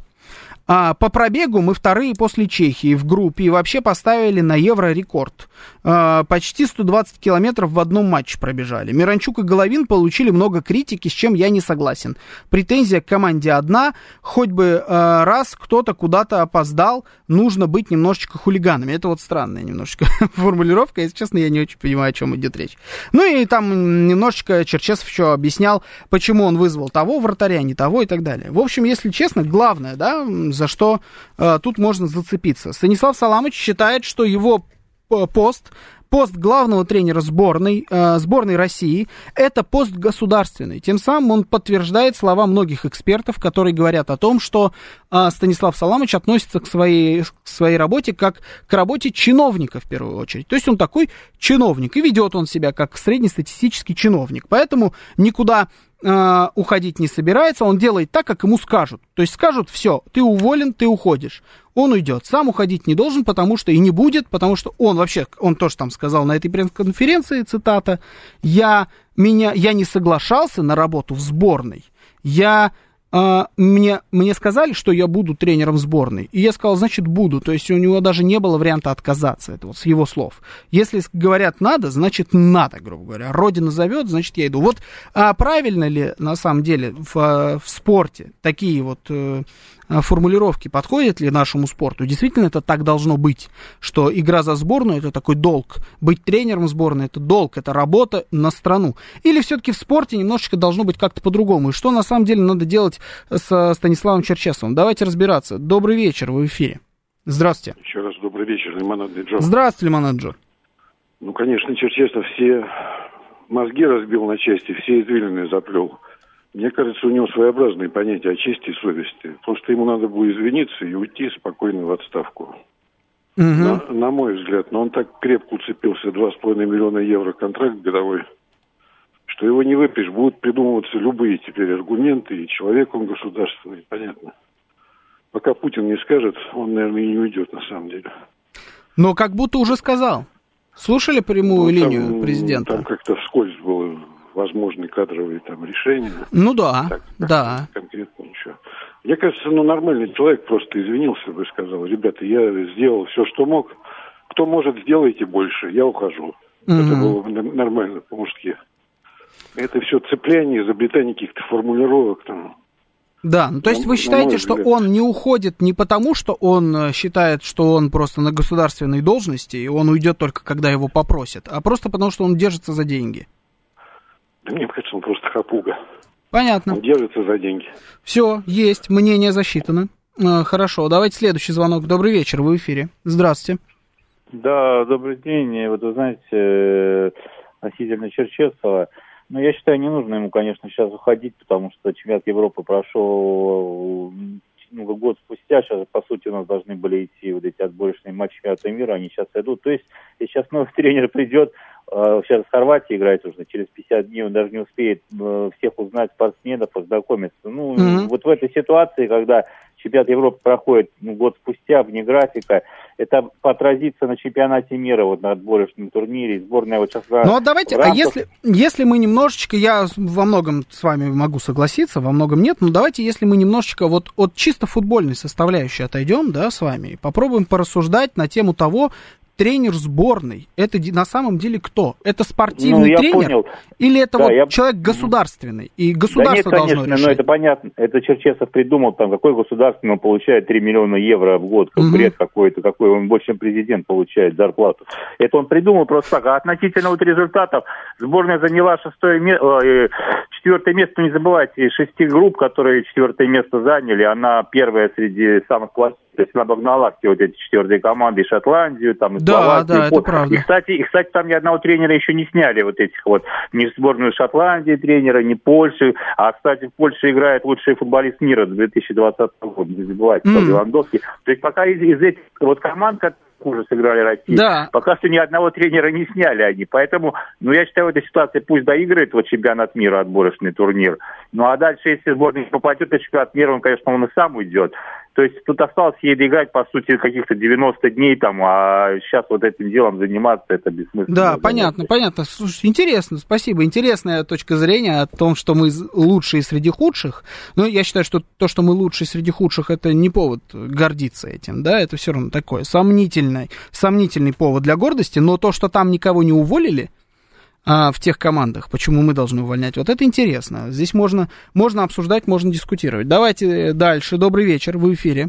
А, по пробегу мы вторые после Чехии в группе и вообще поставили на Евро рекорд. А, почти сто двадцать километров в одном матче пробежали. Миранчук и Головин получили много критики, с чем я не согласен. Претензия к команде одна. Хоть бы а, раз кто-то куда-то опоздал, нужно быть немножечко хулиганами. Это вот странная немножечко формулировка. Если честно, я не очень понимаю, о чем идет речь. Ну и там немножечко Черчесов еще объяснял, почему он вызвал того вратаря, не того и так далее. В общем, если честно, главное, да, за что э, тут можно зацепиться. Станислав Саламович считает, что его пост, пост главного тренера сборной, э, сборной России, это пост государственный. Тем самым он подтверждает слова многих экспертов, которые говорят о том, что э, Станислав Саламович относится к своей, к своей работе как к работе чиновника в первую очередь. То есть он такой чиновник, и ведет он себя как среднестатистический чиновник. Поэтому никуда уходить не собирается, он делает так, как ему скажут. То есть скажут: все, ты уволен, ты уходишь. Он уйдет. Сам уходить не должен, потому что и не будет, потому что он вообще, он тоже там сказал на этой пресс-конференции, цитата: я, меня, я не соглашался на работу в сборной, я... Uh, мне, мне сказали, что я буду тренером сборной, и я сказал, значит, буду. То есть у него даже не было варианта отказаться, это вот с его слов. Если говорят надо, значит надо, грубо говоря. Родина зовет, значит я иду. Вот а правильно ли на самом деле в, в спорте такие вот э, формулировки подходят ли нашему спорту? Действительно это так должно быть, что игра за сборную — это такой долг, быть тренером сборной — это долг, это работа на страну. Или все-таки в спорте немножечко должно быть как-то по-другому? И что на самом деле надо делать с Станиславом Черчесовым? Давайте разбираться. Добрый вечер, вы в эфире. Здравствуйте. Еще раз добрый вечер, Лимонадный Джо. Здравствуйте, Лимонад Джо. Ну, конечно, Черчесов все мозги разбил на части, все извилины заплел. Мне кажется, у него своеобразные понятия о чести и совести. Просто ему надо было извиниться и уйти спокойно в отставку. Угу. На, на мой взгляд. Но он так крепко уцепился, два с половиной миллиона евро контракт годовой, что его не выпьешь. Будут придумываться любые теперь аргументы, и человек он государственный, понятно. Пока Путин не скажет, он, наверное, и не уйдет на самом деле. Но как будто уже сказал. Слушали прямую ну, там, линию президента? Там как-то вскользь было возможные кадровые там решения. Ну да, так, да. Конкретно ничего. Мне кажется, ну нормальный человек просто извинился бы и сказал: ребята, я сделал все, что мог. Кто может, сделайте больше, я ухожу. Mm-hmm. Это было бы нормально по-мужски. Это все цепляние, изобретание каких-то формулировок там. Да, ну то есть вы считаете, что он не уходит не потому, что он считает, что он просто на государственной должности, и он уйдет только когда его попросят, а просто потому, что он держится за деньги? Да мне кажется, он просто хапуга. Понятно. Он держится за деньги. Все, есть, мнение засчитано. Хорошо, давайте следующий звонок. Добрый вечер, вы в эфире. Здравствуйте. Да, добрый день. Вот вы знаете, относительно Черчесова, ну, я считаю, не нужно ему, конечно, сейчас уходить, потому что чемпионат Европы прошел ну, год спустя. Сейчас, по сути, у нас должны были идти вот эти отборочные матчи чемпионата мира, они сейчас идут. То есть, если сейчас новый тренер придет, сейчас в Хорватии играет уже, через пятьдесят дней он даже не успеет всех узнать, спортсменов, познакомиться. Ну, mm-hmm. вот в этой ситуации, когда чемпионат Европы проходит ну, год спустя, вне графика, это отразится на чемпионате мира, вот на отборочном турнире, сборная вот сейчас... Ну, а давайте, рамках... а если, если мы немножечко, я во многом с вами могу согласиться, во многом нет, но давайте, если мы немножечко вот от чисто футбольной составляющей отойдем, да, с вами, и попробуем порассуждать на тему того, тренер сборной, это на самом деле кто? Это спортивный ну, тренер? Понял. Или это да, вот я... человек государственный? И государство да нет, конечно, должно решать? Ну, это понятно. Это Черчесов придумал, там, какой государственный он получает три миллиона евро в год. Как угу. бред какой-то, какой он больше, чем президент получает зарплату. Это он придумал просто так. А относительно вот результатов, сборная заняла шестое место, четвертое место, не забывайте, из шести групп, которые четвертое место заняли, она первая среди самых классных. То есть она обогнала все вот эти четвертые команды, и Шотландию, там, и да, Словакию. Да, это правда. И, кстати, и, кстати, там ни одного тренера еще не сняли, вот этих вот, ни сборную Шотландии тренера, ни Польши. А, кстати, в Польше играет лучший футболист мира две тысячи двадцатого года, не забывайте, mm. Левандовский. То есть пока из, из этих вот команд, которые хуже сыграли Россию, да. пока что ни одного тренера не сняли они. Поэтому, ну, я считаю, в этой ситуации пусть доиграет вот чемпионат мира, отборочный турнир. Ну, а дальше, если сборная не попадет на чемпионат мира, он, конечно, он и сам уйдет. То есть тут осталось ей доиграть, по сути, каких-то девяносто дней там, а сейчас вот этим делом заниматься, это бессмысленно. Да, понятно, понятно. Слушайте, интересно, спасибо. Интересная точка зрения о том, что мы лучшие среди худших. Но я считаю, что то, что мы лучшие среди худших, это не повод гордиться этим, да, это все равно такое сомнительный, сомнительный повод для гордости, но то, что там никого не уволили, а, в тех командах, почему мы должны увольнять, вот это интересно. Здесь можно, можно обсуждать, можно дискутировать. Давайте дальше. Добрый вечер, вы в эфире.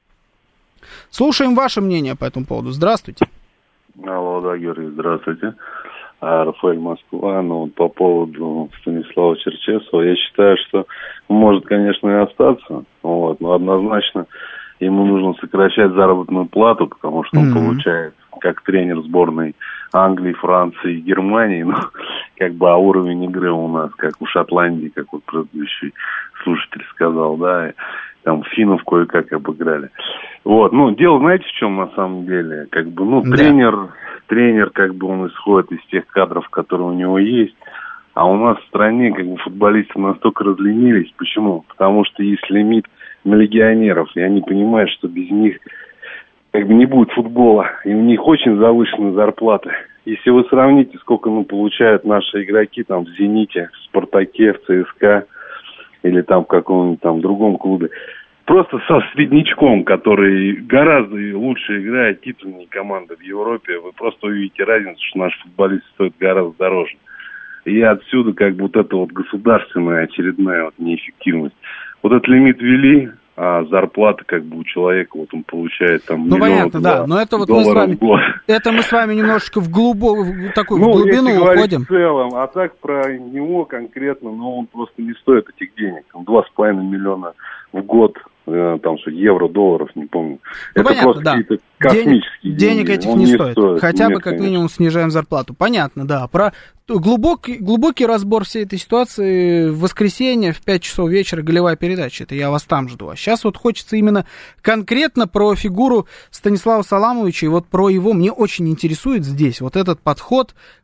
Слушаем ваше мнение по этому поводу. Здравствуйте. Алло, да, Юрий, здравствуйте. А, Рафаэль, Москва. Ну, вот по поводу Станислава Черчесова, я считаю, что может, конечно, и остаться, вот, но однозначно ему нужно сокращать заработную плату, потому что он mm-hmm. получает как тренер сборной Англии, Франции и Германии, ну, как бы, а уровень игры у нас, как у Шотландии, как вот предыдущий слушатель сказал, да, и там финнов кое-как обыграли. Вот, ну, дело, знаете, в чем на самом деле? Как бы, ну, да. тренер, тренер, как бы, он исходит из тех кадров, которые у него есть, а у нас в стране, как бы, футболисты настолько разленились. Почему? Потому что есть лимит на легионеров, и они понимают, что без них как бы не будет футбола, и у них очень завышенные зарплаты. Если вы сравните, сколько ну, получают наши игроки там в «Зените», в «Спартаке», в «ЦСКА» или там в каком-нибудь там другом клубе, просто со среднячком, который гораздо лучше играет титульные команды в Европе, вы просто увидите разницу, что наши футболисты стоят гораздо дороже. И отсюда как бы вот эта вот государственная очередная вот неэффективность. Вот этот лимит ввели, а зарплата как бы у человека, вот он получает там ну, понятно, да, но это вот мы с вами, это мы с вами немножечко в глубокую, такую ну, в глубину уходим. В целом, а так про него конкретно, но он просто не стоит этих денег, там два с половиной миллиона в год, э, там что, евро, долларов, не помню. Ну, это понятно, просто да. какие-то космические денег, деньги. Денег этих он не, не стоит. стоит. Хотя Нет, бы как конечно. минимум снижаем зарплату. Понятно, да. Про глубокий, глубокий разбор всей этой ситуации в воскресенье в пять часов вечера голевая передача. Это я вас там жду. А сейчас вот хочется именно конкретно про фигуру Станислава Саламовича и вот про его. Мне очень интересует здесь вот этот подход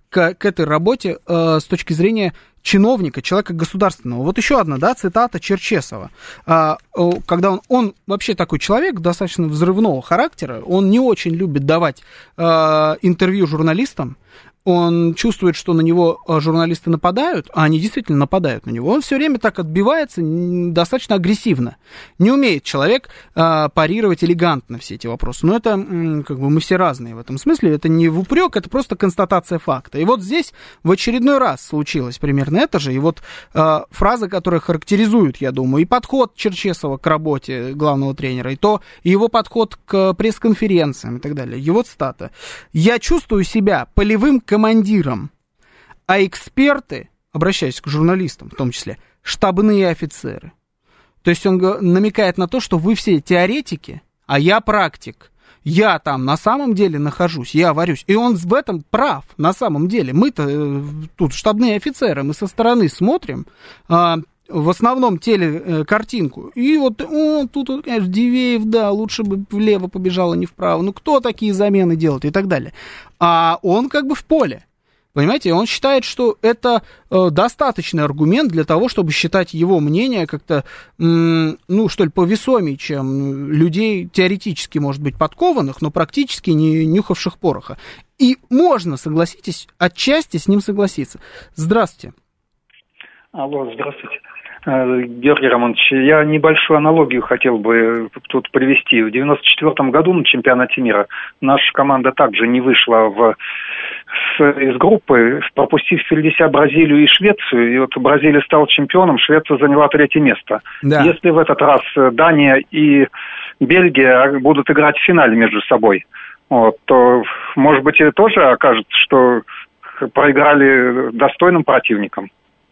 к, к этой работе э, с точки зрения чиновника, человека государственного. Вот еще одна, да, цитата Черчесова. А, когда он, он вообще такой человек достаточно взрывного характера, он не очень любит давать а, интервью журналистам, он чувствует, что на него журналисты нападают, а они действительно нападают на него. Он все время так отбивается достаточно агрессивно. Не умеет человек а, парировать элегантно все эти вопросы. Но это, как бы, мы все разные в этом смысле. Это не в упрек, это просто констатация факта. И вот здесь в очередной раз случилось примерно это же. И вот а, фраза, которая характеризует, я думаю, и подход Черчесова к работе главного тренера, и то, и его подход к пресс-конференциям и так далее. Его цитата. «Я чувствую себя полевым командиром, а эксперты, обращаясь к журналистам в том числе, штабные офицеры». То есть он намекает на то, что вы все теоретики, а я практик. Я там на самом деле нахожусь, я варюсь. И он в этом прав, на самом деле. Мы-то тут штабные офицеры, мы со стороны смотрим, а, в основном телекартинку. И вот, о, тут, конечно, Дивеев, да, лучше бы влево побежал, а не вправо. Ну, кто такие замены делает и так далее. А он как бы в поле. Понимаете, он считает, что это э, достаточный аргумент для того, чтобы считать его мнение как-то, м, ну, что ли, повесомее, чем людей теоретически, может быть, подкованных, но практически не нюхавших пороха. И можно, согласитесь, отчасти с ним согласиться. Здравствуйте. Алло, здравствуйте. Георгий Романович, я небольшую аналогию хотел бы тут привести. В девяносто четвёртом году на чемпионате мира наша команда также не вышла в, с, из группы, пропустив впереди себя Бразилию и Швецию. И вот Бразилия стала чемпионом, Швеция заняла третье место. Да. Если в этот раз Дания и Бельгия будут играть в финале между собой, вот, то, может быть, и тоже окажется, что проиграли достойным противникам.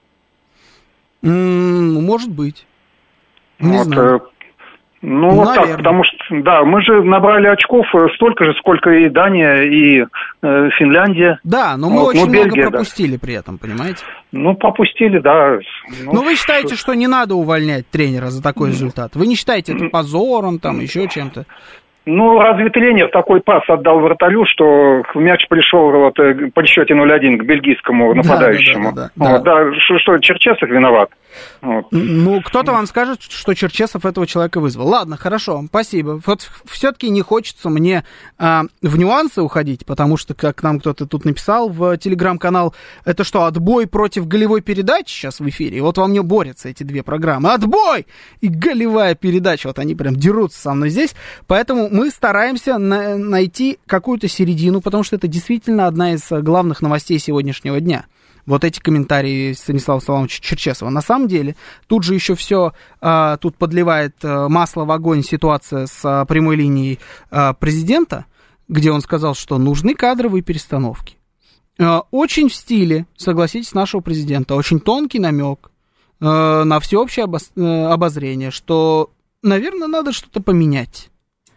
Может быть. Не вот, знаю. Ну, вот Наверное. так, потому что, да, мы же набрали очков столько же, сколько и Дания, и э, Финляндия. Да, но мы вот, очень ну, много Бельгия, пропустили да. при этом, понимаете? Ну, пропустили, да. Ну, но вы считаете, что не надо увольнять тренера за такой результат? Вы не считаете это позором, там, еще чем-то? Ну, разве тренер такой пас отдал вратарю, что мяч пришел вот, по счете ноль один к бельгийскому нападающему? Да, да, да, да, вот, да. да что, что, Черчесов виноват? Вот. Ну, кто-то вам скажет, что Черчесов этого человека вызвал. Ладно, хорошо, спасибо. Вот все-таки не хочется мне а, в нюансы уходить, потому что, как нам кто-то тут написал в телеграм-канал, это что, отбой против голевой передачи сейчас в эфире? И вот во мне борются эти две программы. Отбой и голевая передача. Вот они прям дерутся со мной здесь. Поэтому мы стараемся на- найти какую-то середину, потому что это действительно одна из главных новостей сегодняшнего дня. Вот эти комментарии Станислава Саламовича Черчесова. На самом деле, тут же еще все, а, тут подливает а, масло в огонь ситуация с а, прямой линией а, президента, где он сказал, что нужны кадровые перестановки. А, очень в стиле, согласитесь, нашего президента, очень тонкий намек а, на всеобщее обос- обозрение, что, наверное, надо что-то поменять.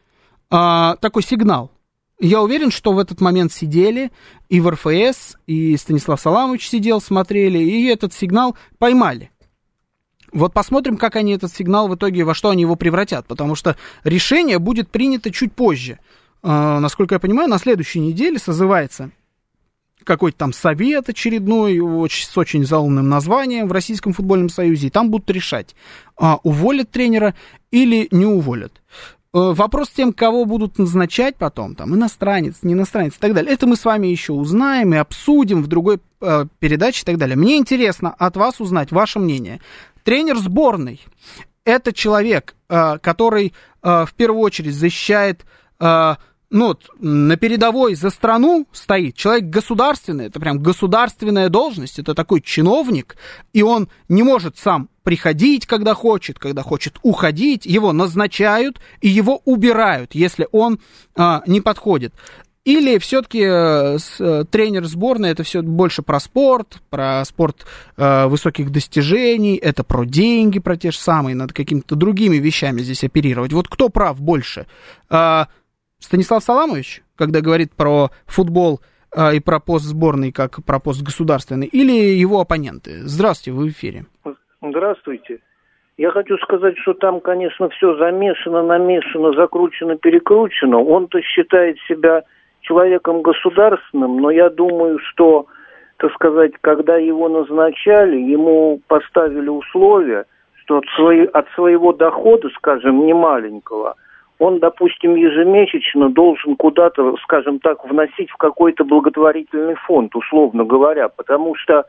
А, такой сигнал. Я уверен, что в этот момент сидели и в эр эф эс, и Станислав Саламович сидел, смотрели, и этот сигнал поймали. Вот посмотрим, как они этот сигнал в итоге, во что они его превратят, потому что решение будет принято чуть позже. А, насколько я понимаю, на следующей неделе созывается какой-то там совет очередной, очень, с очень заумным названием в Российском футбольном союзе, и там будут решать, а, уволят тренера или не уволят. Вопрос с тем, кого будут назначать потом, там, иностранец, не иностранец и так далее, это мы с вами еще узнаем и обсудим в другой э, передаче и так далее. Мне интересно от вас узнать ваше мнение. Тренер сборной – это человек, э, который э, в первую очередь защищает, э, ну, на передовой за страну стоит. Человек государственный, это прям государственная должность, это такой чиновник, и он не может сам приходить, когда хочет, когда хочет уходить, его назначают и его убирают, если он а, не подходит. Или все-таки э, с, тренер сборной это все больше про спорт, про спорт э, высоких достижений, это про деньги, про те же самые, надо какими-то другими вещами здесь оперировать. Вот кто прав больше? Э, Станислав Саламович, когда говорит про футбол э, и про пост сборной, как про пост государственный, или его оппоненты? Здравствуйте, вы в эфире. Здравствуйте. Я хочу сказать, что там, конечно, все замешано, намешано, закручено, перекручено. Он-то считает себя человеком государственным, но я думаю, что так сказать, когда его назначали, ему поставили условия, что от, свои, от своего дохода, скажем, немаленького, он, допустим, ежемесячно должен куда-то, скажем так, вносить в какой-то благотворительный фонд, условно говоря, потому что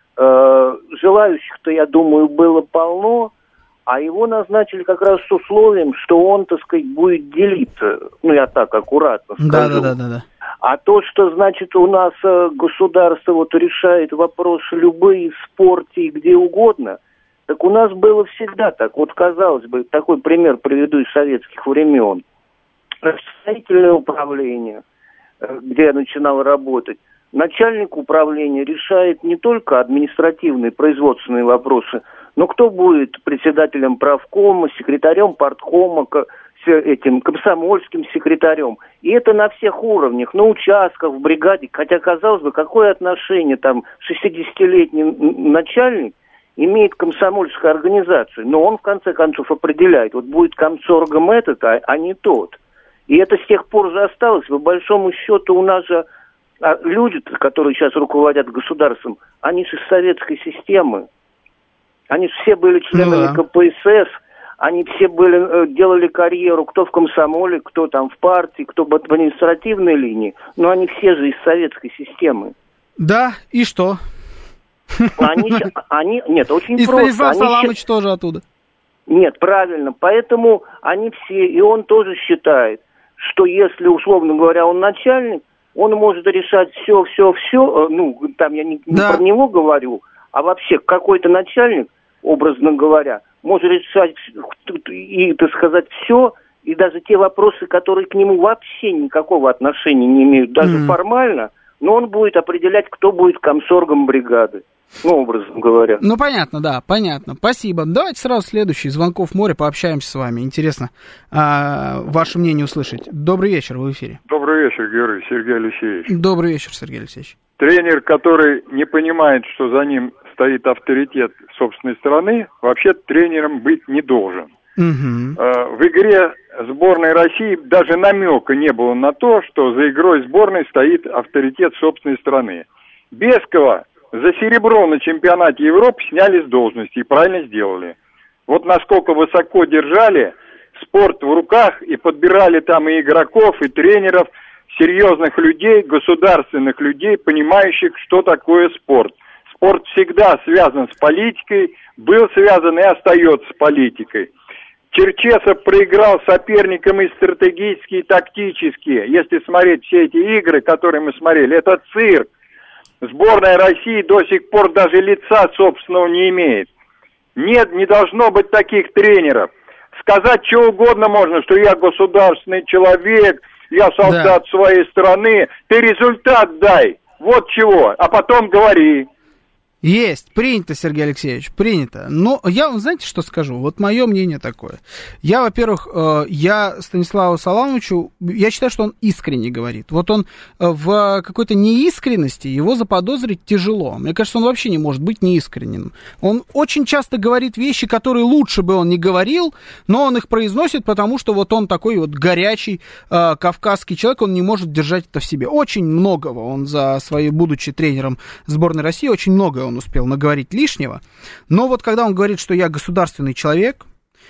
э, желающих-то, я думаю, было полно, а его назначили как раз с условием, что он, так сказать, будет делиться, ну, я так аккуратно скажу. Да, да, да, да, да. А то, что, значит, у нас э, государство вот решает вопросы любые в спорте и где угодно, так у нас было всегда так. Вот, казалось бы, такой пример приведу из советских времен. Строительное управление, э, где я начинал работать, начальник управления решает не только административные, производственные вопросы, но кто будет председателем правкома, секретарем парткома, этим комсомольским секретарем. И это на всех уровнях, на участках, в бригаде. Хотя, казалось бы, какое отношение там шестидесятилетний начальник имеет к комсомольской организации. Но он, в конце концов, определяет, вот будет комсоргом этот, а, а не тот. И это с тех пор же осталось. По большому счету у нас же а люди, которые сейчас руководят государством, они же из советской системы. Они же все были членами ну, да. ка пэ эс эс. Они все были, делали карьеру, кто в комсомоле, кто там в партии, кто в административной линии, но они все же из советской системы. Да, и что? Они, они нет, очень и просто. И Станислав Саламович щ... тоже оттуда. Нет, правильно, поэтому они все, и он тоже считает, что если, условно говоря, он начальник, он может решать все, все, все, ну, там я не, не да. про него говорю, а вообще какой-то начальник, образно говоря, может решать и, так сказать, все, и даже те вопросы, которые к нему вообще никакого отношения не имеют, даже mm. формально, но он будет определять, кто будет комсоргом бригады, ну, образно говоря. Ну, понятно, да, понятно. Спасибо. Давайте сразу следующий. Звонков море, пообщаемся с вами. Интересно а, ваше мнение услышать. Добрый вечер, вы в эфире. Добрый вечер, Георгий, Сергей Алексеевич. Добрый вечер, Сергей Алексеевич. Тренер, который не понимает, что за ним стоит авторитет собственной страны, вообще тренером быть не должен. Угу. В игре сборной России даже намека не было на то, что за игрой сборной стоит авторитет собственной страны. Бескова за серебро на чемпионате Европы сняли с должности и правильно сделали. Вот насколько высоко держали спорт в руках и подбирали там и игроков, и тренеров, серьезных людей, государственных людей, понимающих, что такое спорт. Спорт всегда связан с политикой, был связан и остается с политикой. Черчесов проиграл соперникам и стратегически, и тактически. Если смотреть все эти игры, которые мы смотрели, это цирк. Сборная России до сих пор даже лица собственного не имеет. Нет, не должно быть таких тренеров. Сказать что угодно можно, что я государственный человек, я солдат да. своей страны. Ты результат дай. Вот чего. А потом говори. Есть, принято, Сергей Алексеевич, принято. Но я вам, знаете, что скажу? Вот мое мнение такое. Я, во-первых, я Станиславу Саламовичу, я считаю, что он искренне говорит. Вот он в какой-то неискренности, его заподозрить тяжело. Мне кажется, он вообще не может быть неискренним. Он очень часто говорит вещи, которые лучше бы он не говорил, но он их произносит, потому что вот он такой вот горячий э, кавказский человек, он не может держать это в себе. Очень многого он за свои, будучи тренером сборной России, очень многое он успел наговорить лишнего, но вот когда он говорит, что я государственный человек,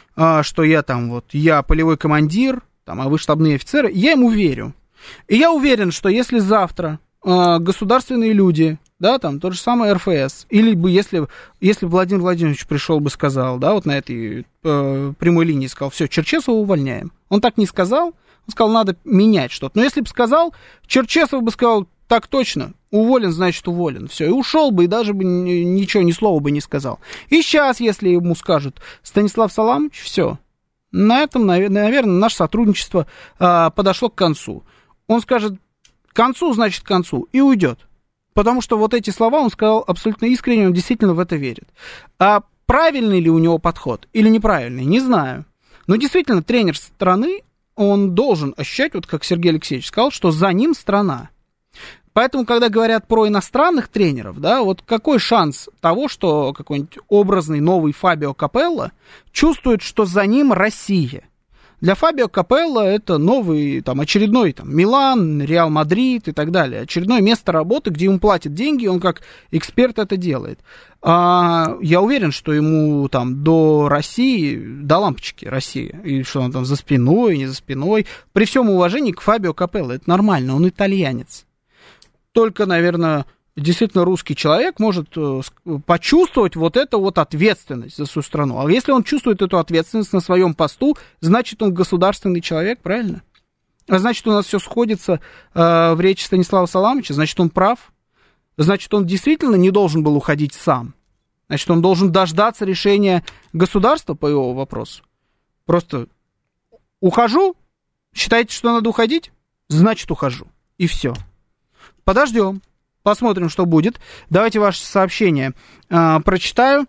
что я там вот, я полевой командир, там, а вы штабные офицеры, я ему верю. И я уверен, что если завтра государственные люди, да, там, тот же самый эр эф эс, или бы, если, если Владимир Владимирович пришел бы, сказал, да, вот на этой э, прямой линии сказал, все, Черчесова увольняем. Он так не сказал, он сказал, надо менять что-то. Но если бы сказал, Черчесов бы сказал, так точно, уволен, значит уволен. Все, и ушел бы, и даже бы ничего, ни слова бы не сказал. И сейчас, если ему скажут, Станислав Саламович, все, на этом, наверное, наше сотрудничество а, подошло к концу. Он скажет, к концу, значит, к концу, и уйдет. Потому что вот эти слова он сказал абсолютно искренне, он действительно в это верит. А правильный ли у него подход или неправильный, не знаю. Но действительно, тренер страны, он должен ощущать, вот как Сергей Алексеевич сказал, что за ним страна. Поэтому, когда говорят про иностранных тренеров, да, вот какой шанс того, что какой-нибудь образный новый Фабио Капелло чувствует, что за ним Россия? Для Фабио Капелло это новый, там, очередной там, Милан, Реал Мадрид и так далее. Очередное место работы, где ему платят деньги, он как эксперт это делает. А, я уверен, что ему там до России, до лампочки России, и что он там за спиной, не за спиной. При всем уважении к Фабио Капелло, это нормально, он итальянец. Только, наверное, действительно русский человек может почувствовать вот эту вот ответственность за свою страну. А если он чувствует эту ответственность на своем посту, значит, он государственный человек, правильно? А значит, у нас все сходится э, в речи Станислава Саламовича, значит, он прав. Значит, он действительно не должен был уходить сам. Значит, он должен дождаться решения государства по его вопросу. Просто ухожу, считаете, что надо уходить? Значит, ухожу. И все. Подождем. Посмотрим, что будет. Давайте ваше сообщение э, прочитаю.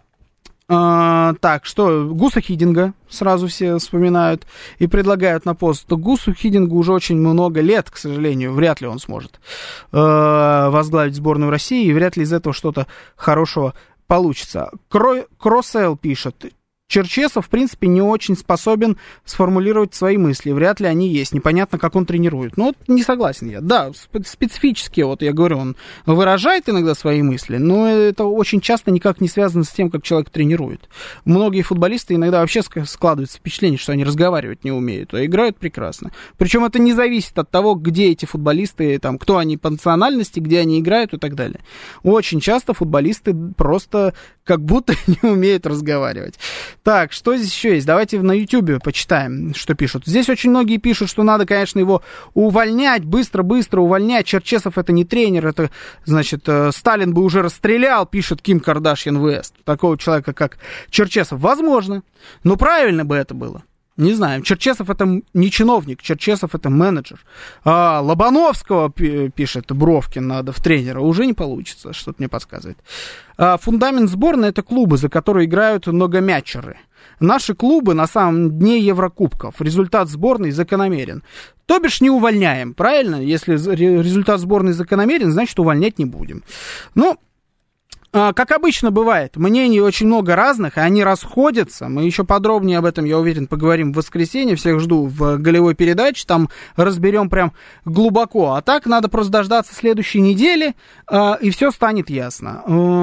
Э, так, что Гуса Хиддинга сразу все вспоминают и предлагают на пост. Гусу Хиддингу уже очень много лет, к сожалению. Вряд ли он сможет э, возглавить сборную России, и вряд ли из этого что-то хорошего получится. Кро- Кроссел пишет. Черчесов, в принципе, не очень способен сформулировать свои мысли. Вряд ли они есть. Непонятно, как он тренирует. Ну, вот не согласен я. Да, специфически, вот я говорю, он выражает иногда свои мысли, но это очень часто никак не связано с тем, как человек тренирует. Многие футболисты иногда вообще складывается впечатление, что они разговаривать не умеют, а играют прекрасно. Причем это не зависит от того, где эти футболисты, там, кто они по национальности, где они играют и так далее. Очень часто футболисты просто как будто не умеют разговаривать. Так, что здесь еще есть? Давайте на Ютьюбе почитаем, что пишут. Здесь очень многие пишут, что надо, конечно, его увольнять, быстро-быстро увольнять. Черчесов это не тренер, это, значит, Сталин бы уже расстрелял, пишет Ким Кардашьян Вест. Такого человека, как Черчесов. Возможно, но правильно бы это было. Не знаю, Черчесов это не чиновник, Черчесов это менеджер. А Лобановского, пишет Бровкин, надо в тренера, уже не получится, что-то мне подсказывает. А фундамент сборной это клубы, за которые играют многомячеры. Наши клубы на самом дне Еврокубков. Результат сборной закономерен. То бишь не увольняем, правильно? Если результат сборной закономерен, значит увольнять не будем. Ну, как обычно бывает, мнений очень много разных, и они расходятся. Мы еще подробнее об этом, я уверен, поговорим в воскресенье. Всех жду в голевой передаче, там разберем прям глубоко. А так надо просто дождаться следующей недели, и все станет ясно.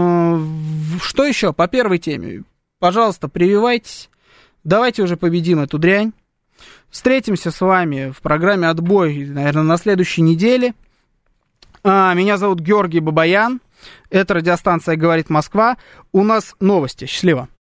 Что еще по первой теме? Пожалуйста, прививайтесь. Давайте уже победим эту дрянь. Встретимся с вами в программе «Отбой», наверное, на следующей неделе. Меня зовут Георгий Бабаян. Это радиостанция «Говорит Москва». У нас новости. Счастливо.